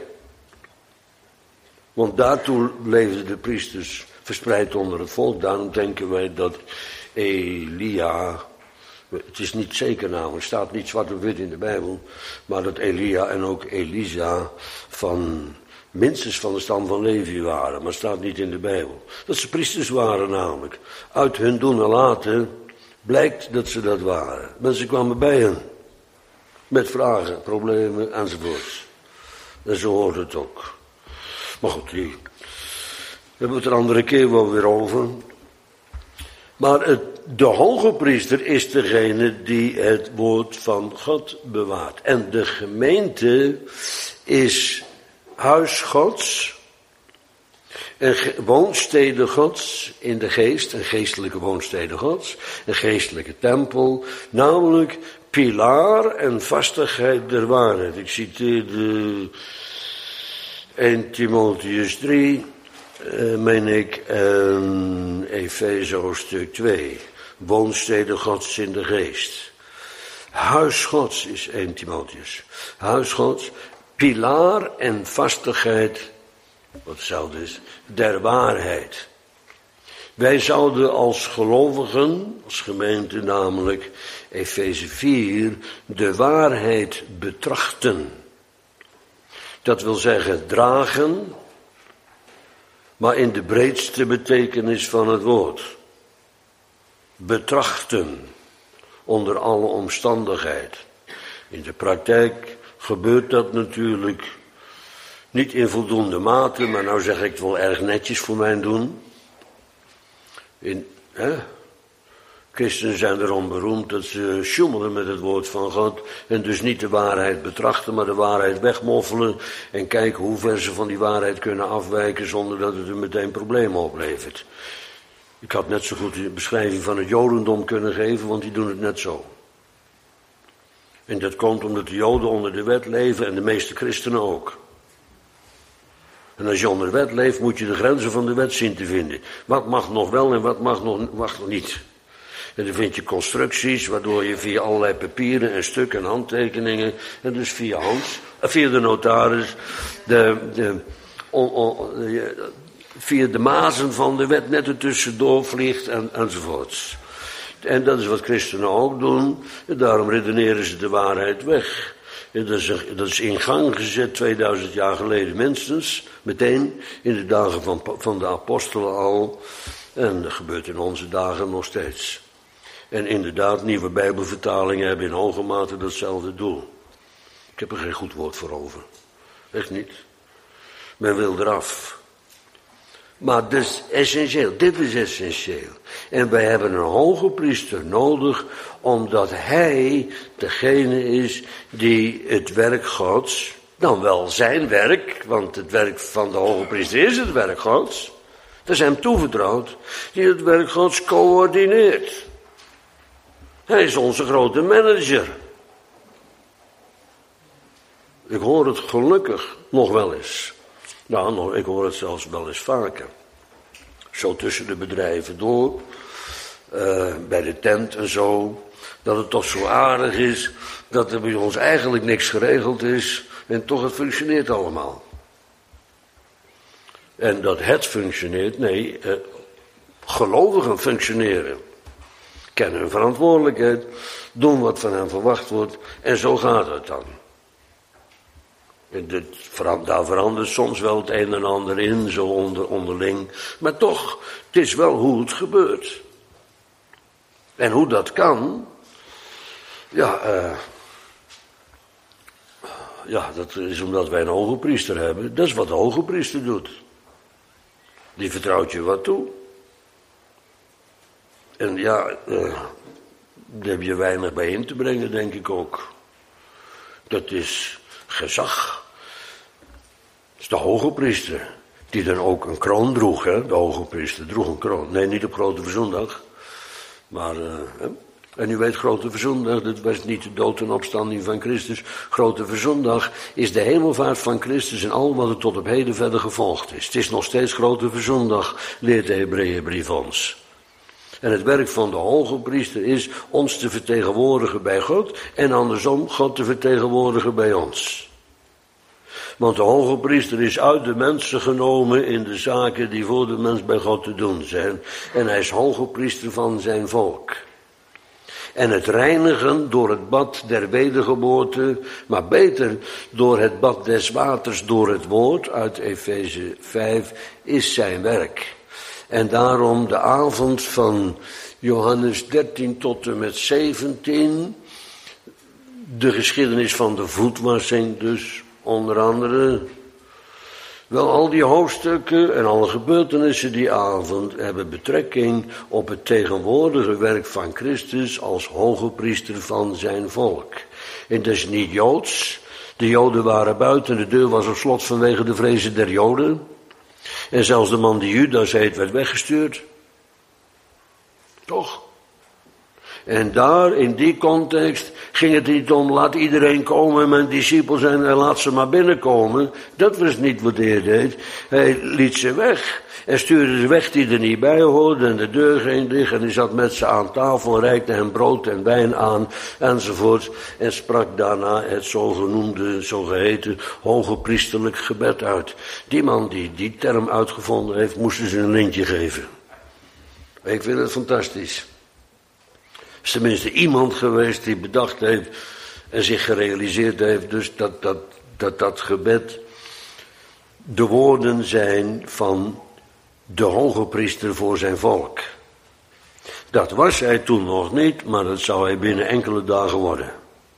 [SPEAKER 1] Want daartoe leefden de priesters verspreid onder het volk. Daarom denken wij dat Elia, het is niet zeker namelijk, staat niet zwart op wit in de Bijbel, maar dat Elia en ook Elisa van minstens van de stam van Levi waren, maar staat niet in de Bijbel. Dat ze priesters waren namelijk. Uit hun doen en laten blijkt dat ze dat waren. Mensen kwamen bij hen met vragen, problemen enzovoort. En zo hoort het ook. Maar goed, daar hebben we het een andere keer wel weer over. Maar de hoge priester is degene die het woord van God bewaart. En de gemeente is huis Gods. Een woonstede Gods in de geest, een geestelijke woonstede Gods, een geestelijke tempel, namelijk pilaar en vastigheid der waarheid. Ik citeerde 1 Timotheüs 3, meen ik, en Efeze hoofdstuk 2, woonstede Gods in de geest. Huis Gods is 1 Timotheüs. Huis Gods, pilaar en vastigheid, wat hetzelfde is, der waarheid. Wij zouden als gelovigen, als gemeente namelijk, Efeze 4, de waarheid betrachten. Dat wil zeggen dragen, maar in de breedste betekenis van het woord. Betrachten, onder alle omstandigheid. In de praktijk gebeurt dat natuurlijk niet in voldoende mate, maar nou zeg ik het wel erg netjes voor mijn doen. Christenen zijn erom beroemd dat ze sjoemelen met het woord van God en dus niet de waarheid betrachten, maar de waarheid wegmoffelen en kijken hoe ver ze van die waarheid kunnen afwijken zonder dat het er meteen problemen oplevert. Ik had net zo goed de beschrijving van het Jodendom kunnen geven, want die doen het net zo. En dat komt omdat de Joden onder de wet leven en de meeste christenen ook. En als je onder de wet leeft, moet je de grenzen van de wet zien te vinden. Wat mag nog wel en wat mag nog niet. En dan vind je constructies, waardoor je via allerlei papieren en stukken en handtekeningen, en dus via de notaris, via de mazen van de wet net ertussendoor vliegt enzovoorts. En dat is wat christenen ook doen, en daarom redeneren ze de waarheid weg. En dat is in gang gezet 2000 jaar geleden minstens, meteen in de dagen van de apostelen al. En dat gebeurt in onze dagen nog steeds. En inderdaad, nieuwe Bijbelvertalingen hebben in hoge mate datzelfde doel. Ik heb er geen goed woord voor over. Echt niet. Men wil eraf. Maar dit is essentieel. Dit is essentieel. En wij hebben een hoge priester nodig, omdat hij degene is die het werk Gods, dan wel zijn werk, want het werk van de hoge priester is het werk Gods. Dat is hem toevertrouwd, die het werk Gods coördineert. Hij is onze grote manager. Ik hoor het gelukkig nog wel eens. Nou, ik hoor het zelfs wel eens vaker. Zo tussen de bedrijven door, bij de tent en zo, dat het toch zo aardig is, dat er bij ons eigenlijk niks geregeld is en toch het functioneert allemaal. En dat het functioneert, nee, gelovigen functioneren. Kennen hun verantwoordelijkheid, doen wat van hen verwacht wordt en zo gaat het dan. En daar verandert soms wel het een en ander in, zo onderling. Maar toch, het is wel hoe het gebeurt. En hoe dat kan, dat is omdat wij een hoge priester hebben. Dat is wat de hoge priester doet. Die vertrouwt je wat toe. En daar heb je weinig bij in te brengen, denk ik ook. Dat is gezag. Dat is de hoge priester. Die dan ook een kroon droeg, hè. De hoge priester droeg een kroon. Nee, niet op Grote Verzoendag. Maar, en u weet, Grote Verzoendag, dat was niet de dood en opstanding van Christus. Grote Verzoendag is de hemelvaart van Christus en al wat er tot op heden verder gevolgd is. Het is nog steeds Grote Verzoendag, leert de Hebreeënbrief ons. En het werk van de hoge priester is ons te vertegenwoordigen bij God en andersom God te vertegenwoordigen bij ons. Want de hoge priester is uit de mensen genomen in de zaken die voor de mens bij God te doen zijn. En hij is hoge priester van zijn volk. En het reinigen door het bad der wedergeboorte, maar beter door het bad des waters door het woord uit Efeze 5 is zijn werk. En daarom de avond van Johannes 13 tot en met 17, de geschiedenis van de voetwassing dus, onder andere. Wel, al die hoofdstukken en alle gebeurtenissen die avond hebben betrekking op het tegenwoordige werk van Christus als hoge priester van zijn volk. En dat is niet Joods. De Joden waren buiten, de deur was op slot vanwege de vrezen der Joden. En zelfs de man die Judas heet werd weggestuurd. Toch? En daar, in die context, ging het niet om, laat iedereen komen, mijn discipels zijn en laat ze maar binnenkomen. Dat was niet wat de Heer deed. Hij liet ze weg en stuurde ze weg die er niet bij hoorden en de deur ging dicht en hij zat met ze aan tafel, reikte hen brood en wijn aan enzovoort en sprak daarna het zogeheten hoge priesterlijk gebed uit. Die man die die term uitgevonden heeft, moesten ze een lintje geven. Ik vind het fantastisch. Er is tenminste iemand geweest die bedacht heeft en zich gerealiseerd heeft dus dat gebed de woorden zijn van de hoge priester voor zijn volk. Dat was hij toen nog niet, maar dat zou hij binnen enkele dagen worden.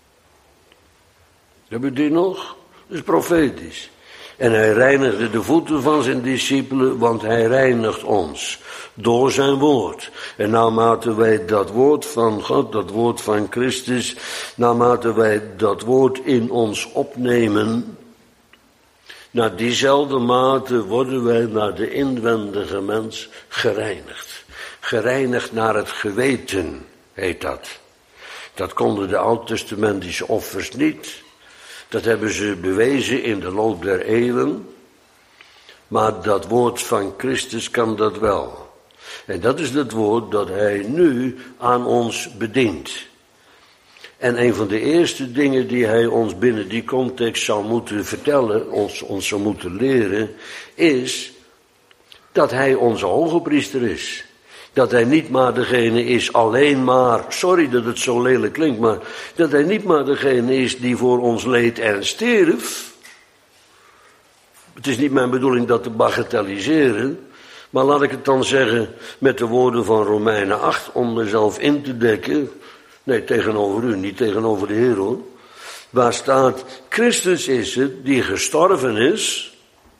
[SPEAKER 1] Heb je die nog? Dat is profetisch. En hij reinigde de voeten van zijn discipelen, want hij reinigt ons door zijn woord. En naarmate wij dat woord van God, dat woord van Christus, naarmate wij dat woord in ons opnemen, naar diezelfde mate worden wij naar de inwendige mens gereinigd. Gereinigd naar het geweten, heet dat. Dat konden de oud-testamentische offers niet. Dat hebben ze bewezen in de loop der eeuwen. Maar dat woord van Christus kan dat wel. En dat is het woord dat hij nu aan ons bedient. En een van de eerste dingen die hij ons binnen die context zou moeten vertellen, ons zou moeten leren, is dat hij onze hoge priester is. Dat hij niet maar degene is alleen maar, sorry dat het zo lelijk klinkt, maar dat hij niet maar degene is die voor ons leed en stierf. Het is niet mijn bedoeling dat te bagatelliseren, maar laat ik het dan zeggen met de woorden van Romeinen 8 om mezelf in te dekken. Nee, tegenover u, niet tegenover de Heer hoor. Waar staat, Christus is het die gestorven is,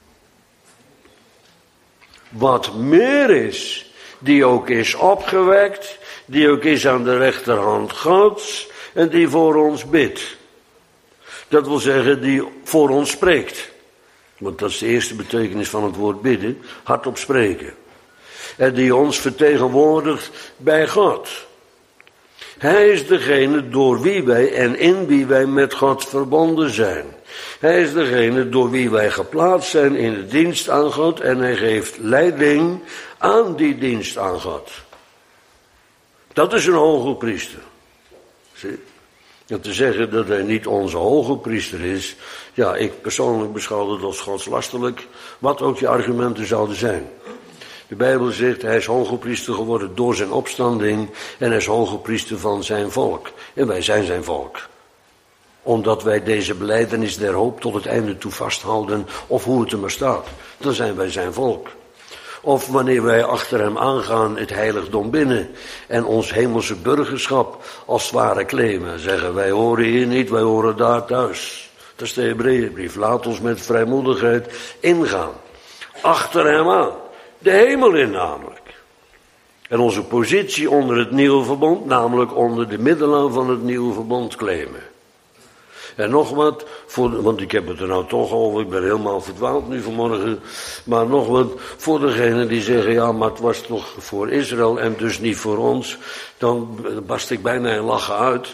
[SPEAKER 1] wat meer is, die ook is opgewekt, die ook is aan de rechterhand Gods en die voor ons bidt. Dat wil zeggen, die voor ons spreekt. Want dat is de eerste betekenis van het woord bidden, hardop spreken. En die ons vertegenwoordigt bij God. Hij is degene door wie wij en in wie wij met God verbonden zijn. Hij is degene door wie wij geplaatst zijn in de dienst aan God en hij geeft leiding aan die dienst aan God. Dat is een hoge priester. Zie? En te zeggen dat hij niet onze hoge priester is, ja, ik persoonlijk beschouw het als godslasterlijk, wat ook je argumenten zouden zijn. De Bijbel zegt, hij is hoge priester geworden door zijn opstanding en hij is hoge priester van zijn volk. En wij zijn zijn volk. Omdat wij deze belijdenis der hoop tot het einde toe vasthouden, of hoe het er maar staat, dan zijn wij zijn volk. Of wanneer wij achter hem aangaan het heiligdom binnen en ons hemelse burgerschap als het ware claimen. Zeggen wij horen hier niet, wij horen daar thuis. Dat is de Hebreeënbrief. Laat ons met vrijmoedigheid ingaan. Achter hem aan. De hemel in namelijk. En onze positie onder het nieuwe verbond, namelijk onder de middelaar van het nieuwe verbond claimen. En nog wat, want ik heb het er nou toch over, ik ben helemaal verdwaald nu vanmorgen. Maar nog wat, voor degenen die zeggen, ja, maar het was toch voor Israël en dus niet voor ons. Dan barst ik bijna in lachen uit.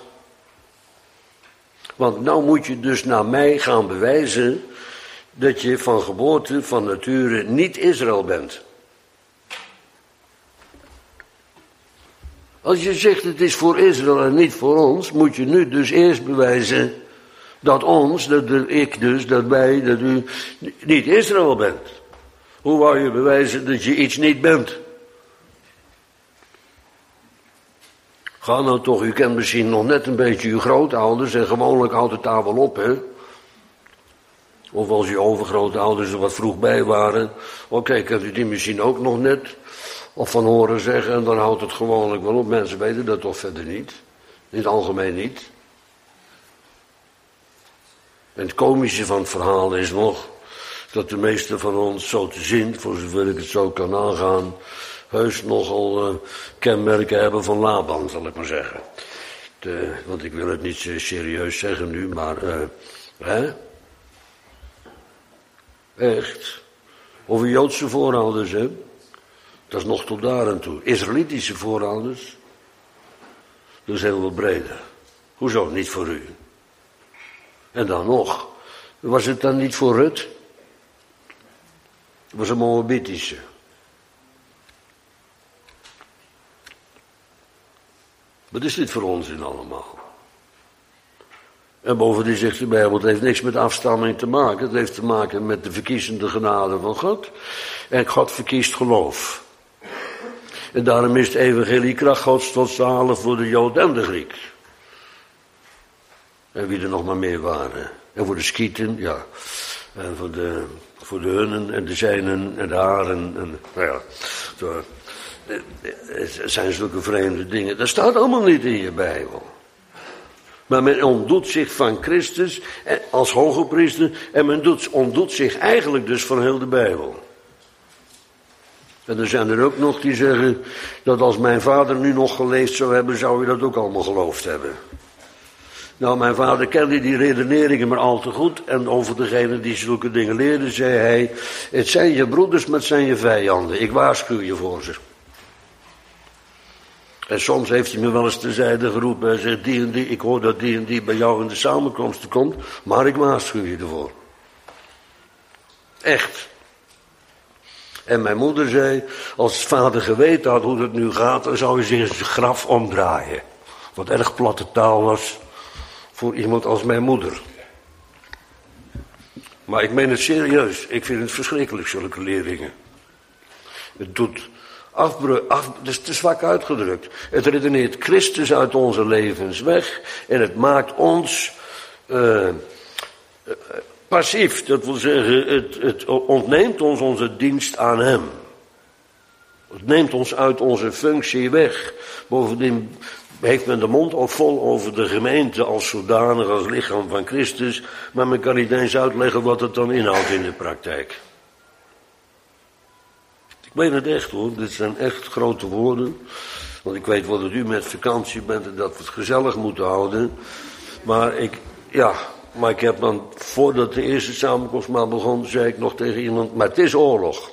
[SPEAKER 1] Want nou moet je dus naar mij gaan bewijzen dat je van geboorte, van nature, niet Israël bent. Als je zegt het is voor Israël en niet voor ons, moet je nu dus eerst bewijzen dat wij, dat u niet Israël bent. Hoe wou je bewijzen dat je iets niet bent? Ga nou toch, u kent misschien nog net een beetje uw grootouders en gewoonlijk houdt het daar wel op, hè? Of als je overgrootouders er wat vroeg bij waren. Oké, kent u die misschien ook nog net? Of van horen zeggen en dan houdt het gewoonlijk wel op. Mensen weten dat toch verder niet. In het algemeen niet. En het komische van het verhaal is nog dat de meesten van ons zo te zien, voor zover ik het zo kan aangaan, heus nogal kenmerken hebben van Laban, zal ik maar zeggen. Want ik wil het niet serieus zeggen nu, maar hè? Echt. Over Joodse voorouders, hè? Dat is nog tot daar aan toe. Israëlitische voorouders, dat is heel wat breder. Hoezo niet voor u? En dan nog, was het dan niet voor Rut? Het was een Moabitische. Wat is dit voor onzin allemaal? En bovendien zegt de Bijbel, het heeft niks met afstamming te maken. Het heeft te maken met de verkiezende genade van God. En God verkiest geloof. En daarom is het evangelie kracht Gods tot zalig voor de Jood en de Griek. En wie er nog maar meer waren. En voor de Skieten, ja. En voor de hunnen en de zijnen en de haren. En, nou ja, zo. Het zijn zulke vreemde dingen. Dat staat allemaal niet in je Bijbel. Maar men ontdoet zich van Christus als hoge priester. En men ontdoet zich eigenlijk dus van heel de Bijbel. En er zijn er ook nog die zeggen dat als mijn vader nu nog geleefd zou hebben, zou hij dat ook allemaal geloofd hebben. Nou, mijn vader kende die redeneringen maar al te goed. En over degene die zulke dingen leerde, zei hij, het zijn je broeders, maar het zijn je vijanden. Ik waarschuw je voor ze. En soms heeft hij me wel eens terzijde geroepen. Hij zegt, die en die, ik hoor dat die en die bij jou in de samenkomsten komt, maar ik waarschuw je ervoor. Echt. En mijn moeder zei, als vader geweten had hoe het nu gaat, dan zou hij zich in zijn graf omdraaien. Wat erg platte taal was voor iemand als mijn moeder. Maar ik meen het serieus. Ik vind het verschrikkelijk, zulke leerlingen. Het doet het is te zwak uitgedrukt. Het redeneert Christus uit onze levens weg. En het maakt ons passief. Dat wil zeggen, het ontneemt ons onze dienst aan hem. Het neemt ons uit onze functie weg. Bovendien heeft men de mond ook vol over de gemeente als zodanig, als lichaam van Christus. Maar men kan niet eens uitleggen wat het dan inhoudt in de praktijk. Ik weet het echt hoor, dit zijn echt grote woorden. Want ik weet wel dat u met vakantie bent en dat we het gezellig moeten houden. Maar ik heb dan, voordat de eerste samenkomst maar begon, zei ik nog tegen iemand, maar het is oorlog.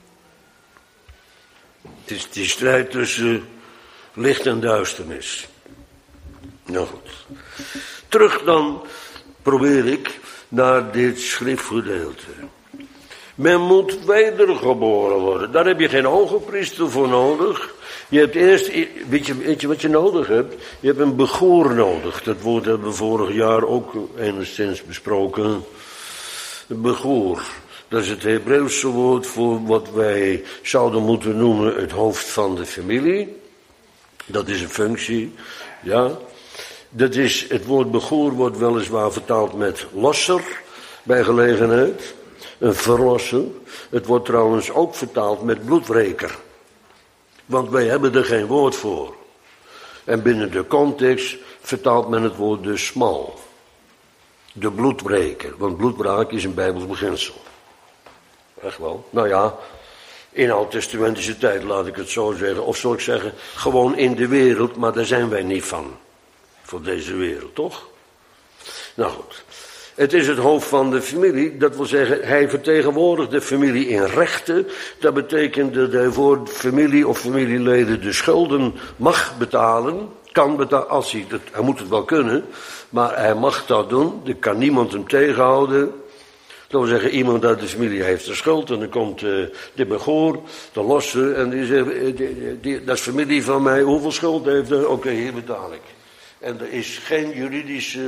[SPEAKER 1] Het is die strijd tussen licht en duisternis. Nou goed. Terug dan probeer ik naar dit schriftgedeelte. Men moet wedergeboren worden. Daar heb je geen hogepriester voor nodig. Je hebt eerst, weet je wat je nodig hebt? Je hebt een begoor nodig. Dat woord hebben we vorig jaar ook enigszins besproken. Een begoor. Dat is het Hebreeuwse woord voor wat wij zouden moeten noemen het hoofd van de familie. Dat is een functie, ja. Dat is, het woord begoor wordt weliswaar vertaald met losser, bij gelegenheid. Een verlosser. Het wordt trouwens ook vertaald met bloedwreker. Want wij hebben er geen woord voor. En binnen de context vertaalt men het woord dus smal. De bloedwreker. Want bloedwraak is een Bijbels beginsel. Echt wel. Nou ja, in oud-testamentische tijd laat ik het zo zeggen. Of zal ik zeggen, gewoon in de wereld, maar daar zijn wij niet van. Voor deze wereld, toch? Nou goed. Het is het hoofd van de familie, dat wil zeggen, hij vertegenwoordigt de familie in rechten. Dat betekent dat hij voor familie of familieleden de schulden mag betalen, kan betalen, als hij moet het wel kunnen, maar hij mag dat doen, er kan niemand hem tegenhouden. Dat wil zeggen, iemand uit de familie heeft een schuld en dan komt de begoor, de losse, en die zegt, dat is familie van mij, hoeveel schuld heeft hij? Oké, hier betaal ik. En er is geen juridische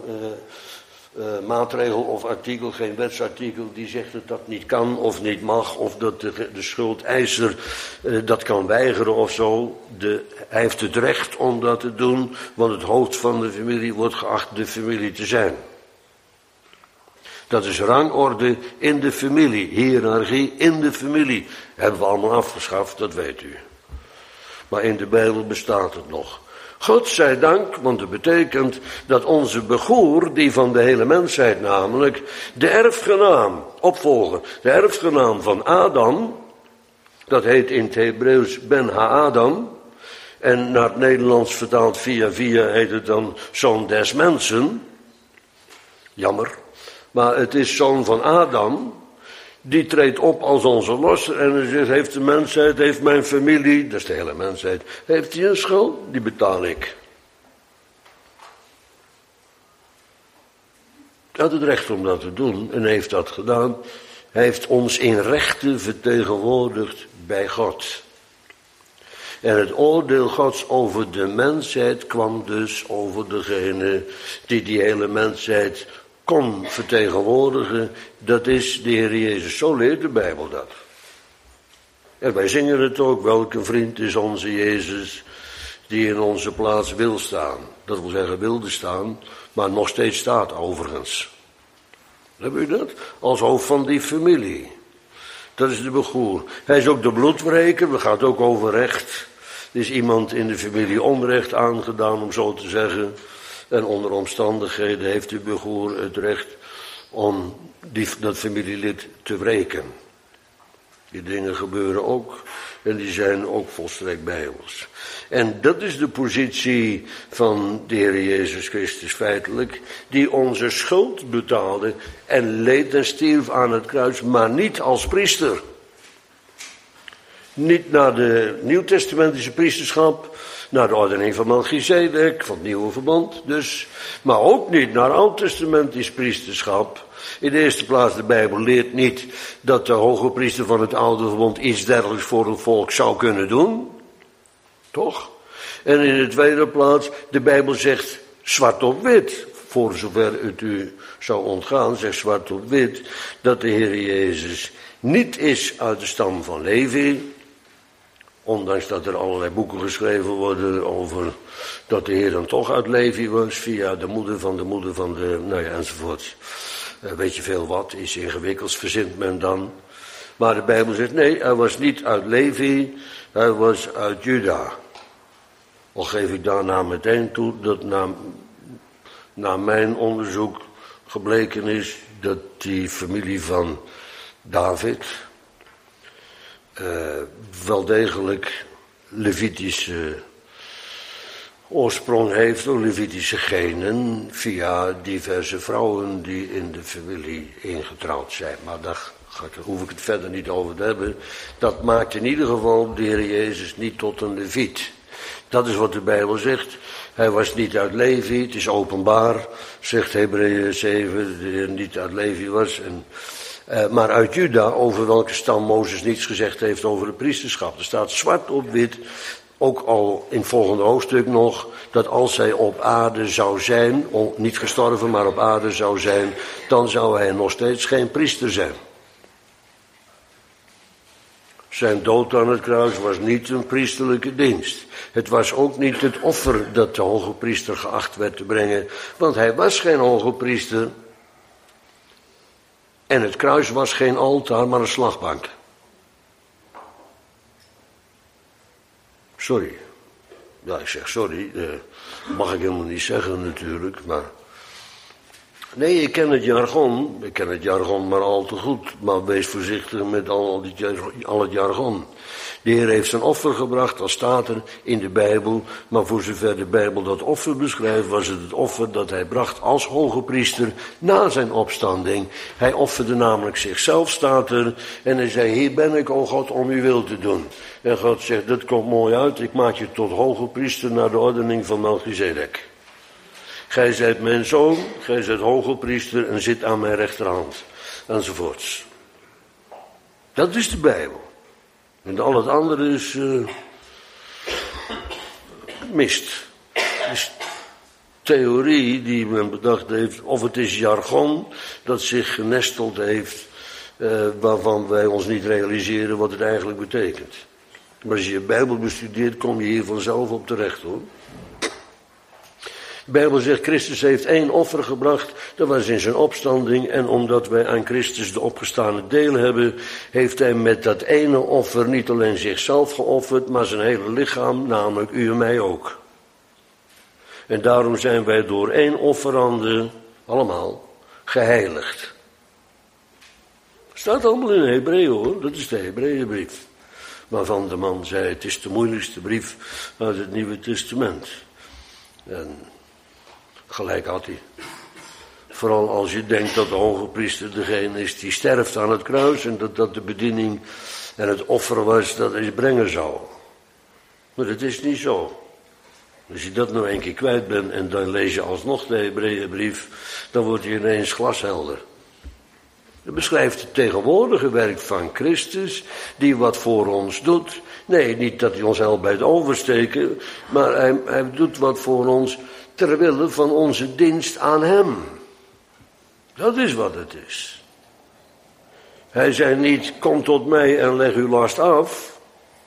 [SPEAKER 1] maatregel of artikel, geen wetsartikel die zegt dat dat niet kan of niet mag, of dat de schuldeiser dat kan weigeren of zo. Hij heeft het recht om dat te doen, want het hoofd van de familie wordt geacht de familie te zijn. Dat is rangorde in de familie, hiërarchie in de familie. Hebben we allemaal afgeschaft, dat weet u. Maar in de Bijbel bestaat het nog. God zij dank, want het betekent dat onze begoer, die van de hele mensheid namelijk, de erfgenaam, opvolger, de erfgenaam van Adam, dat heet in het Hebreeuws Ben Ha-Adam, en naar het Nederlands vertaald via heet het dan zoon des mensen. Jammer, maar het is zoon van Adam. Die treedt op als onze losser en hij zegt, heeft de mensheid, heeft mijn familie, dat is de hele mensheid, heeft hij een schuld? Die betaal ik. Hij had het recht om dat te doen en heeft dat gedaan. Hij heeft ons in rechten vertegenwoordigd bij God. En het oordeel Gods over de mensheid kwam dus over degene die hele mensheid kon vertegenwoordigen, dat is de Heer Jezus. Zo leert de Bijbel dat. En wij zingen het ook, welke vriend is onze Jezus die in onze plaats wil staan. Dat wil zeggen wilde staan, maar nog steeds staat overigens. Heb u dat? Als hoofd van die familie. Dat is de begoer. Hij is ook de bloedwreker, we gaan het ook over recht. Er is iemand in de familie onrecht aangedaan, om zo te zeggen. En onder omstandigheden heeft de begoer het recht om dat familielid te wreken. Die dingen gebeuren ook en die zijn ook volstrekt bijbels. En dat is de positie van de Heer Jezus Christus feitelijk, die onze schuld betaalde en leed en stierf aan het kruis, maar niet als priester. Niet naar de nieuwtestamentische priesterschap, naar de ordening van Melchizedek, van het nieuwe verbond dus, maar ook niet naar oud-testamentisch priesterschap. In de eerste plaats, de Bijbel leert niet dat de hoge priester van het oude verbond iets dergelijks voor een volk zou kunnen doen. Toch? En in de tweede plaats, de Bijbel zegt zwart op wit, voor zover het u zou ontgaan, zegt zwart op wit, dat de Heer Jezus niet is uit de stam van Levi. Ondanks dat er allerlei boeken geschreven worden over dat de Heer dan toch uit Levi was, via de moeder van de, nou ja, enzovoort. Weet je veel wat, iets ingewikkelds verzint men dan. Maar de Bijbel zegt nee, hij was niet uit Levi, hij was uit Juda. Al geef ik daarna meteen toe dat na mijn onderzoek gebleken is dat die familie van David wel degelijk Levitische oorsprong heeft, door Levitische genen, via diverse vrouwen die in de familie ingetrouwd zijn. Maar daar hoef ik het verder niet over te hebben. Dat maakt in ieder geval de Heer Jezus niet tot een Leviet. Dat is wat de Bijbel zegt. Hij was niet uit Levi, het is openbaar, zegt Hebreeën 7, de Heer niet uit Levi was. Maar uit Juda, over welke stam Mozes niets gezegd heeft over het priesterschap. Er staat zwart op wit, ook al in het volgende hoofdstuk nog, dat als hij op aarde zou zijn, niet gestorven, maar op aarde zou zijn, dan zou hij nog steeds geen priester zijn. Zijn dood aan het kruis was niet een priesterlijke dienst. Het was ook niet het offer dat de hoge priester geacht werd te brengen, want hij was geen hoge priester. En het kruis was geen altaar, maar een slagbank. Sorry. Ja, ik zeg sorry. Mag ik helemaal niet zeggen natuurlijk, maar... Nee, ik ken het jargon maar al te goed. Maar wees voorzichtig met al het jargon. De Heer heeft zijn offer gebracht, dat staat er in de Bijbel. Maar voor zover de Bijbel dat offer beschrijft, was het offer dat hij bracht als hoge priester na zijn opstanding. Hij offerde namelijk zichzelf, staat er. En hij zei, hier ben ik, o God, om uw wil te doen. En God zegt, dat komt mooi uit, ik maak je tot hoge priester naar de ordening van Melchizedek. Gij zijt mijn zoon, gij zijt hoge priester en zit aan mijn rechterhand. Enzovoorts. Dat is de Bijbel. En al het andere is mist. Het is theorie die men bedacht heeft, of het is jargon dat zich genesteld heeft, waarvan wij ons niet realiseren wat het eigenlijk betekent. Maar als je je Bijbel bestudeert, kom je hier vanzelf op terecht, hoor. De Bijbel zegt, Christus heeft 1 offer gebracht, dat was in zijn opstanding. En omdat wij aan Christus de opgestane deel hebben, heeft hij met dat ene offer niet alleen zichzelf geofferd, maar zijn hele lichaam, namelijk u en mij ook. En daarom zijn wij door 1 offerande, allemaal, geheiligd. Staat allemaal in Hebreeën, hoor, dat is de Hebreeënbrief. Waarvan de man zei, het is de moeilijkste brief uit het Nieuwe Testament. En gelijk had hij. Vooral als je denkt dat de hoge priester degene is die sterft aan het kruis en dat de bediening en het offer was dat hij brengen zou. Maar dat is niet zo. Als je dat nou 1 keer kwijt bent en dan lees je alsnog de Hebreeënbrief, dan wordt je ineens glashelder. Dat beschrijft het tegenwoordige werk van Christus, die wat voor ons doet. Nee, niet dat hij ons helpt bij het oversteken, maar hij doet wat voor ons ter wille van onze dienst aan hem. Dat is wat het is. Hij zei niet, kom tot mij en leg uw last af.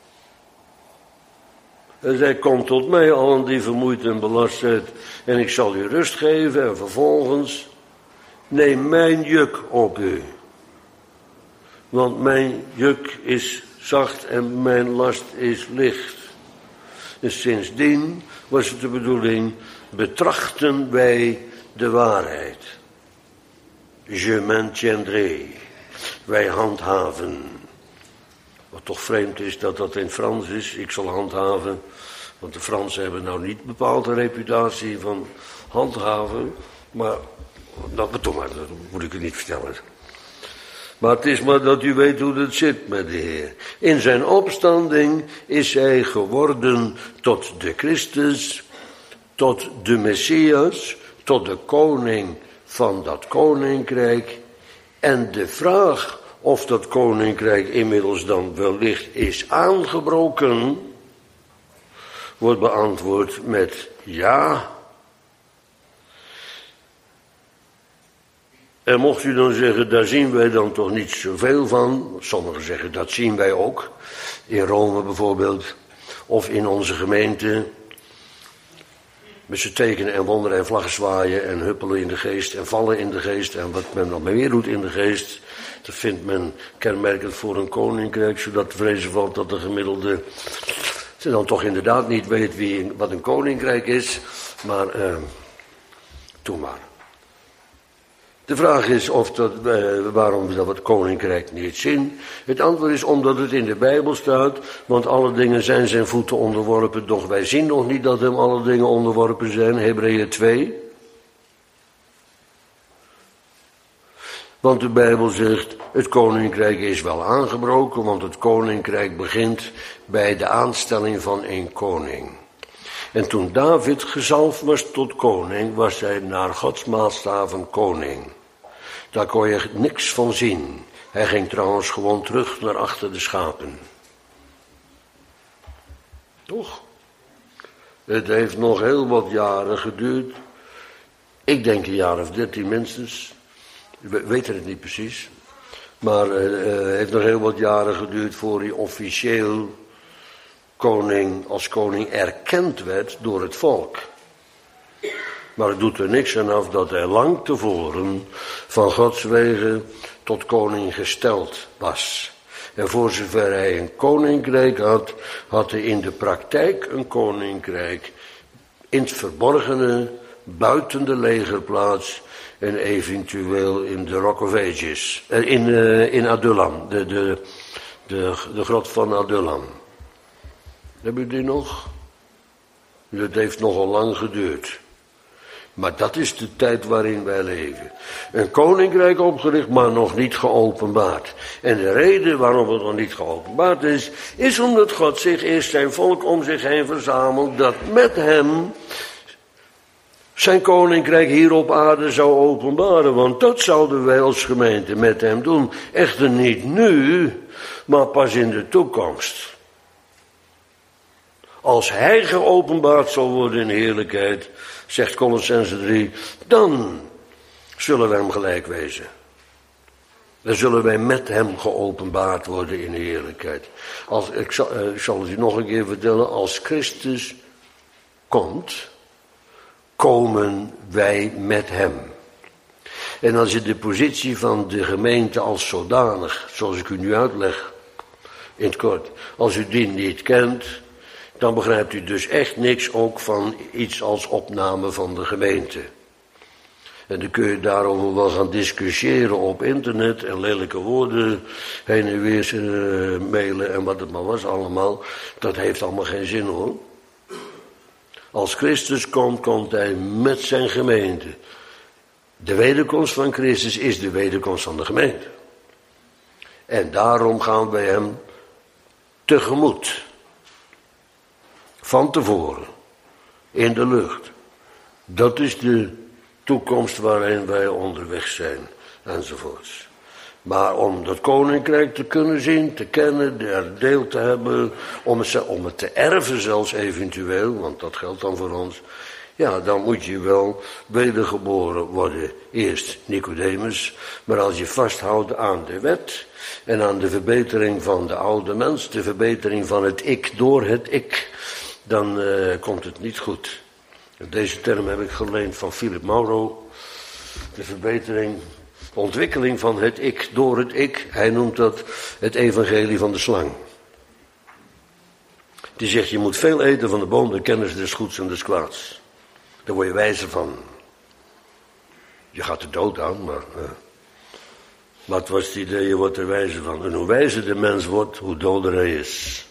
[SPEAKER 1] Hij zei, kom tot mij, allen die vermoeid en belast zijn, en ik zal u rust geven. En vervolgens, neem mijn juk op u. Want mijn juk is zacht en mijn last is licht. En sindsdien was het de bedoeling, betrachten wij de waarheid. Je maintiendrai. Wij handhaven. Wat toch vreemd is dat dat in Frans is. Ik zal handhaven. Want de Fransen hebben nou niet bepaald een reputatie van handhaven. Maar, dat moet ik u niet vertellen. Maar het is maar dat u weet hoe het zit met de Heer. In zijn opstanding is hij geworden tot de Christus, tot de Messias, tot de koning van dat koninkrijk. En de vraag of dat koninkrijk inmiddels dan wellicht is aangebroken, wordt beantwoord met ja. En mocht u dan zeggen, daar zien wij dan toch niet zoveel van. Sommigen zeggen, dat zien wij ook. In Rome bijvoorbeeld. Of in onze gemeente. Met z'n tekenen en wonderen en vlaggen zwaaien en huppelen in de geest en vallen in de geest. En wat men nog meer doet in de geest. Dat vindt men kenmerkend voor een koninkrijk. Zodat vrezen valt dat de gemiddelde dan toch inderdaad niet weet wat een koninkrijk is. Maar, doe maar. De vraag is waarom we dat het koninkrijk niet zien. Het antwoord is omdat het in de Bijbel staat. Want alle dingen zijn zijn voeten onderworpen. Doch wij zien nog niet dat hem alle dingen onderworpen zijn. Hebreeën 2. Want de Bijbel zegt, het koninkrijk is wel aangebroken, want het koninkrijk begint bij de aanstelling van een koning. En toen David gezalfd was tot koning, was hij naar Gods maatstaven koning. Daar kon je niks van zien. Hij ging trouwens gewoon terug naar achter de schapen. Toch? Het heeft nog heel wat jaren geduurd. Ik denk een jaar of 13 minstens. We weten het niet precies. Maar het heeft nog heel wat jaren geduurd voor hij officieel als koning erkend werd door het volk. Maar het doet er niks aan af dat hij lang tevoren van Gods wegen tot koning gesteld was. En voor zover hij een koninkrijk had, had hij in de praktijk een koninkrijk in het verborgene, buiten de legerplaats en eventueel in de Rock of Ages, in Adullam, de grot van Adullam. Hebben jullie die nog? Dat heeft nogal lang geduurd. Maar dat is de tijd waarin wij leven. Een koninkrijk opgericht, maar nog niet geopenbaard. En de reden waarom het nog niet geopenbaard is omdat God zich eerst zijn volk om zich heen verzamelt, dat met hem zijn koninkrijk hier op aarde zou openbaren. Want dat zouden wij als gemeente met hem doen. Echter niet nu, maar pas in de toekomst. Als hij geopenbaard zal worden in heerlijkheid, zegt Kolossenzen 3, dan zullen wij hem gelijk wezen. Dan zullen wij met hem geopenbaard worden in heerlijkheid. Ik zal het u nog een keer vertellen, als Christus komt, komen wij met hem. En als je de positie van de gemeente als zodanig, zoals ik u nu uitleg, in het kort, als u die niet kent, dan begrijpt u dus echt niks ook van iets als opname van de gemeente. En dan kun je daarover wel gaan discussiëren op internet en lelijke woorden heen en weer mailen en wat het maar was allemaal. Dat heeft allemaal geen zin hoor. Als Christus komt, komt hij met zijn gemeente. De wederkomst van Christus is de wederkomst van de gemeente. En daarom gaan wij hem tegemoet. Van tevoren. In de lucht. Dat is de toekomst waarin wij onderweg zijn. Enzovoorts. Maar om dat koninkrijk te kunnen zien, te kennen, er deel te hebben, om het te erven zelfs eventueel, want dat geldt dan voor ons. Ja, dan moet je wel wedergeboren worden. Eerst Nicodemus, maar als je vasthoudt aan de wet en aan de verbetering van de oude mens, de verbetering van het ik door het ik, dan komt het niet goed. Deze term heb ik geleend van Philip Mauro. De verbetering, de ontwikkeling van het ik door het ik. Hij noemt dat het evangelie van de slang. Die zegt, je moet veel eten van de boom de kennis des goeds en des kwaads. Daar word je wijzer van. Je gaat er dood aan, maar het was het idee, je wordt er wijzer van. En hoe wijzer de mens wordt, hoe doder hij is.